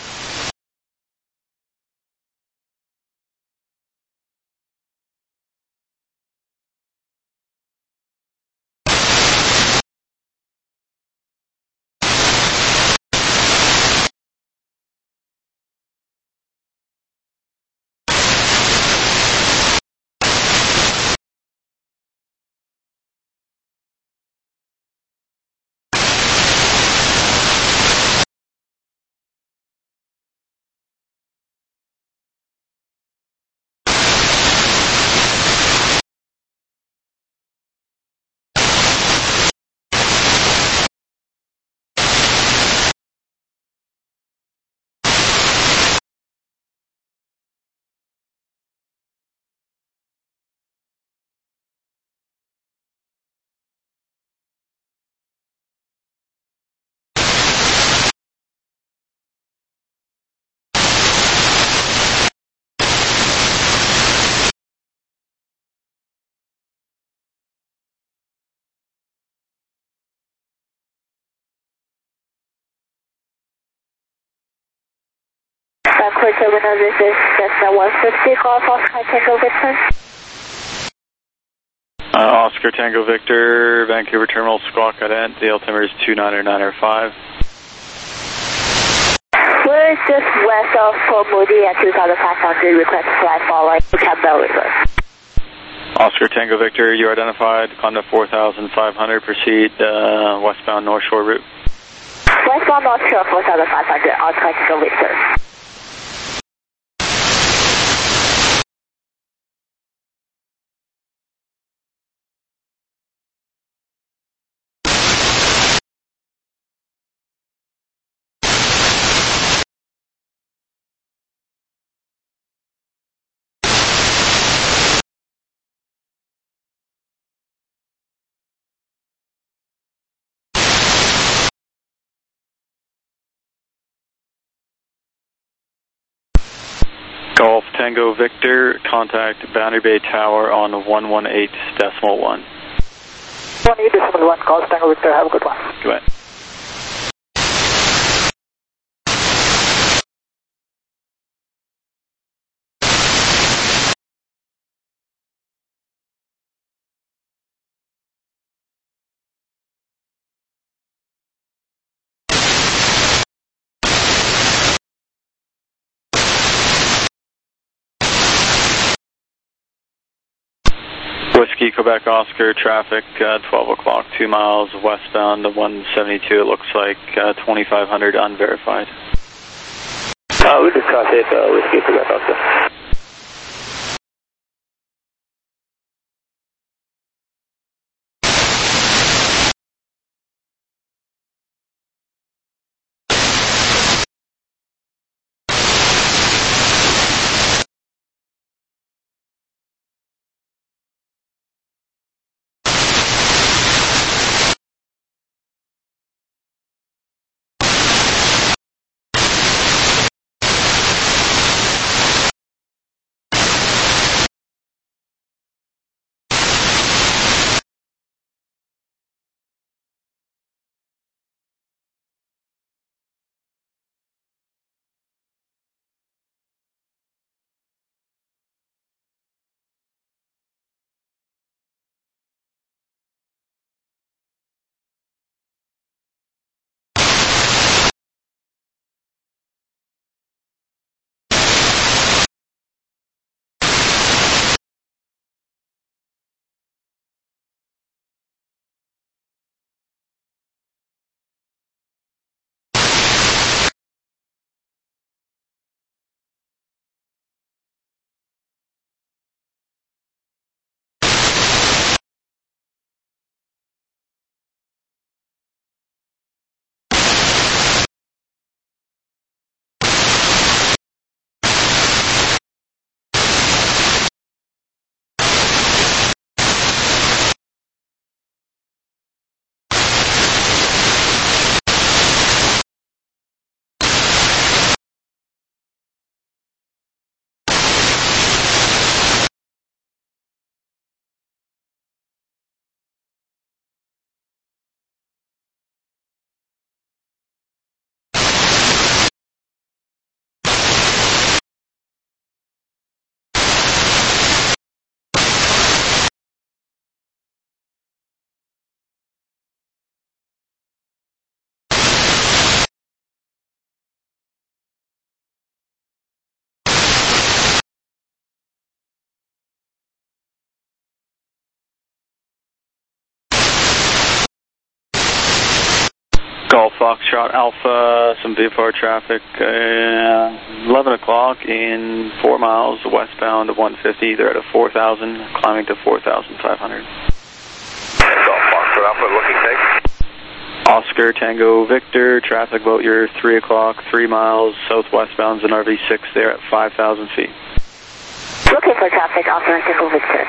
Vancouver Terminal, this is Cessna one fifty, call Oscar Tango Victor. Uh, Oscar Tango Victor, Vancouver Terminal, Squawk Ident, the altimeter is two nine nine five. We're just west of Fort Moody at two thousand five hundred, request flight following Campbell River. Oscar Tango Victor, you are identified, Conda four thousand five hundred, proceed uh, westbound North Shore route. Westbound North Shore four thousand five hundred, Oscar Tango Victor. Golf Tango Victor, contact Boundary Bay Tower on one one eight decimal one. one eight decimal one, Golf Tango Victor, have a good one. Goodbye. Whiskey, Quebec, Oscar, traffic, uh, twelve o'clock, two miles westbound to one seventy-two, it looks like uh, twenty-five hundred unverified. Uh, we discuss it, uh, Whiskey, Quebec, Oscar. Golf Foxtrot Alpha, some V F R traffic, uh, eleven o'clock in four miles westbound of one fifty. They're at a four thousand, climbing to four thousand five hundred. Golf Foxtrot Alpha, looking take. Oscar Tango Victor, traffic about your three o'clock, three miles southwestbound in R V six. They're at five thousand feet. Looking for traffic, Oscar Tango Victor.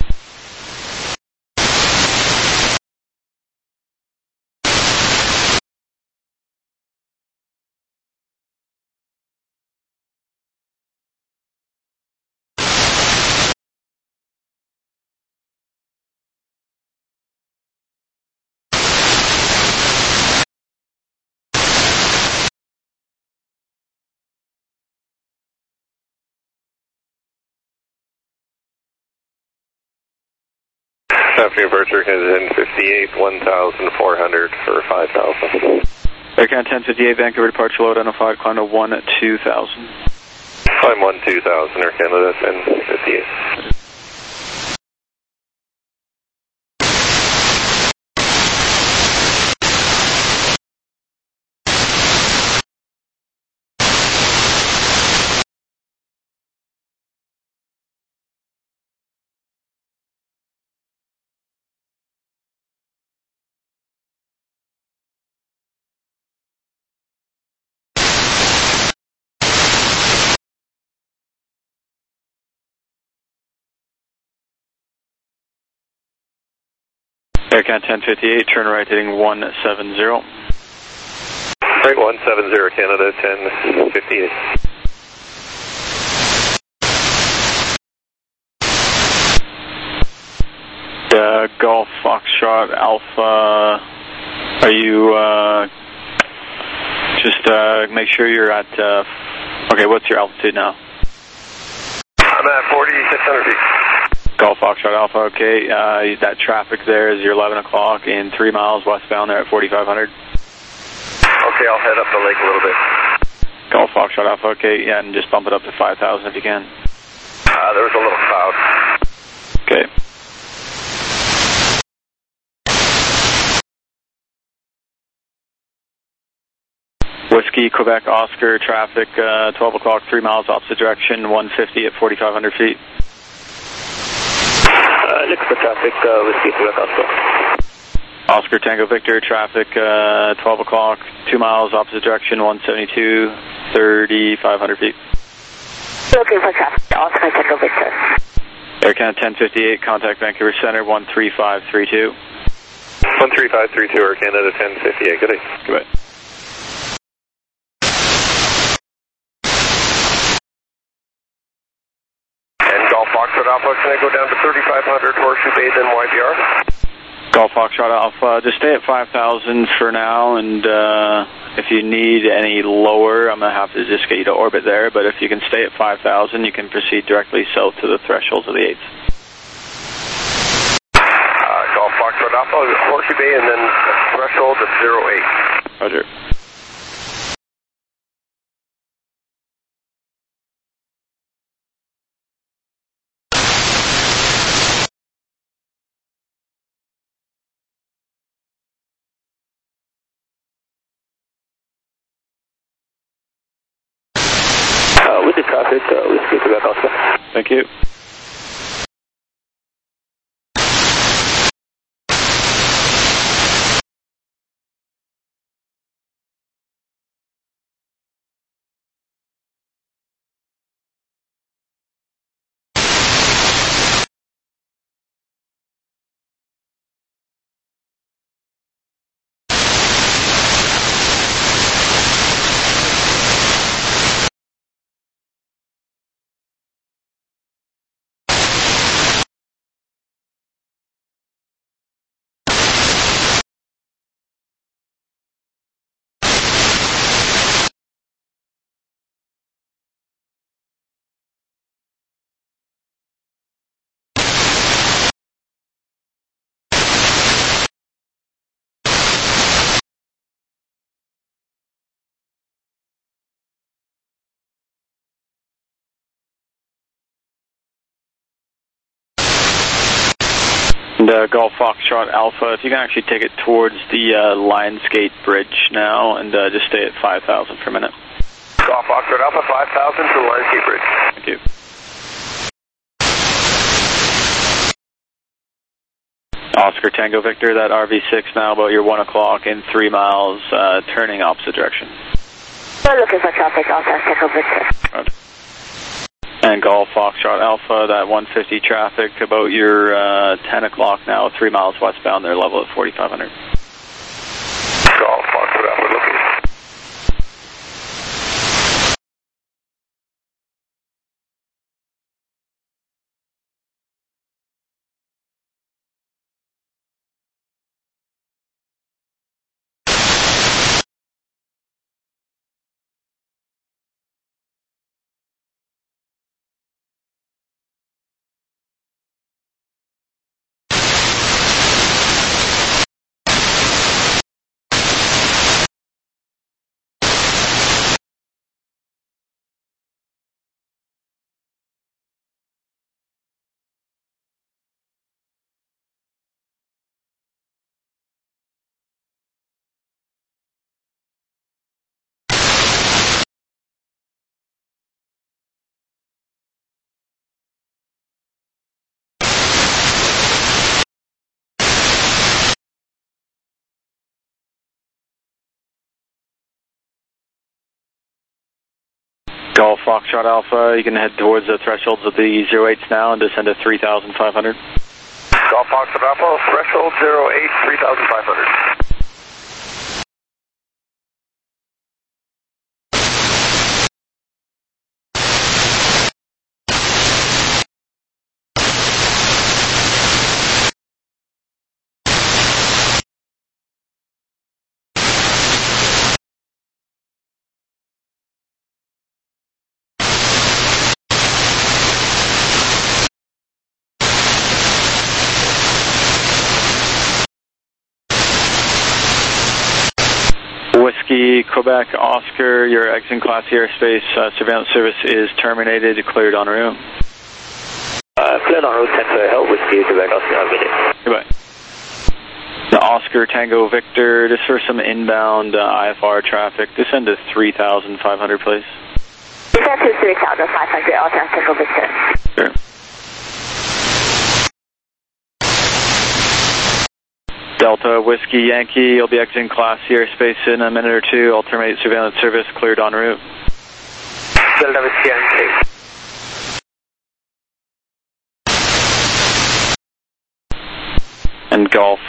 After Berkshire is in fifty-eight, one thousand four hundred for five thousand. Aircon ten fifty-eight, Vancouver departure low identified, climb to one two thousand. Climb one two thousand, Air Canada ten fifty-eight. Aircon ten fifty-eight, turn right heading one seven zero. Right, one seven zero, Canada ten fifty-eight. Uh, Golf Foxtrot Alpha, are you, uh, just uh, make sure you're at, uh, okay, what's your altitude now? I'm at forty-six hundred feet. Golf Foxtrot Alpha, okay. Uh, that traffic there is your eleven o'clock in three miles westbound there at forty-five hundred. Okay, I'll head up the lake a little bit. Golf Foxtrot Alpha, okay, yeah, and just bump it up to five thousand if you can. Uh, there was a little cloud. Okay. Whiskey, Quebec, Oscar, traffic, uh, twelve o'clock, three miles opposite direction, one fifty at forty-five hundred feet. Uh, look for traffic, uh, Whiskey, Quebec, Oscar. Oscar Tango Victor, traffic, uh, twelve o'clock, two miles opposite direction, one seventy-two, thirty-five hundred feet. Looking for traffic, Oscar Tango Victor. Aircon ten fifty-eight, contact Vancouver Center, one three five three two. one three five three two, Air Canada ten fifty-eight, good day. Goodbye. Foxtrot Alpha, can I go down to thirty-five hundred Horseshoe Bay, then Y B R? Golf Foxtrot Alpha, just stay at five thousand for now, and uh, if you need any lower, I'm going to have to just get you to orbit there, but if you can stay at five thousand, you can proceed directly south to the thresholds of the eighth. Uh, Golf Foxtrot Alpha, Horseshoe Bay, and then threshold of zero eight. Roger. With the traffic, uh, Whiskey, Quebec, Oscar. Thank you. And uh, Golf Foxtrot Alpha, if you can actually take it towards the uh, Lionsgate Bridge now, and uh, just stay at five thousand per minute. Golf Foxtrot Alpha, five thousand to Lionsgate Bridge. Thank you. Oscar Tango Victor, that R V six now about your one o'clock in three miles, uh, turning opposite direction. We're looking for traffic, Oscar Tango Victor. Roger. And Golf Foxtrot Alpha, that one fifty traffic about your uh, ten o'clock now, three miles westbound, they're level at forty-five hundred. Golf Foxtrot Alpha looking. Golf Foxtrot Alpha, you can head towards the thresholds of the zero eights now and descend to three thousand five hundred. Golf Foxtrot Alpha, threshold zero eight, three thousand five hundred. Whiskey, Quebec, Oscar, your exiting Class C airspace, uh, surveillance service is terminated, cleared en route. Uh, cleared en route, ten for help, Whiskey, Quebec, Oscar, have a good day. Goodbye. The Oscar Tango Victor, just for some inbound uh, I F R traffic, descend to three thousand five hundred, please. Descend to three thousand five hundred, Oscar Tango Victor. Sure. Delta Whiskey Yankee, you'll be exiting Class C airspace in a minute or two. I'll terminate surveillance service, cleared en route. Delta Whiskey Yankee. And Golf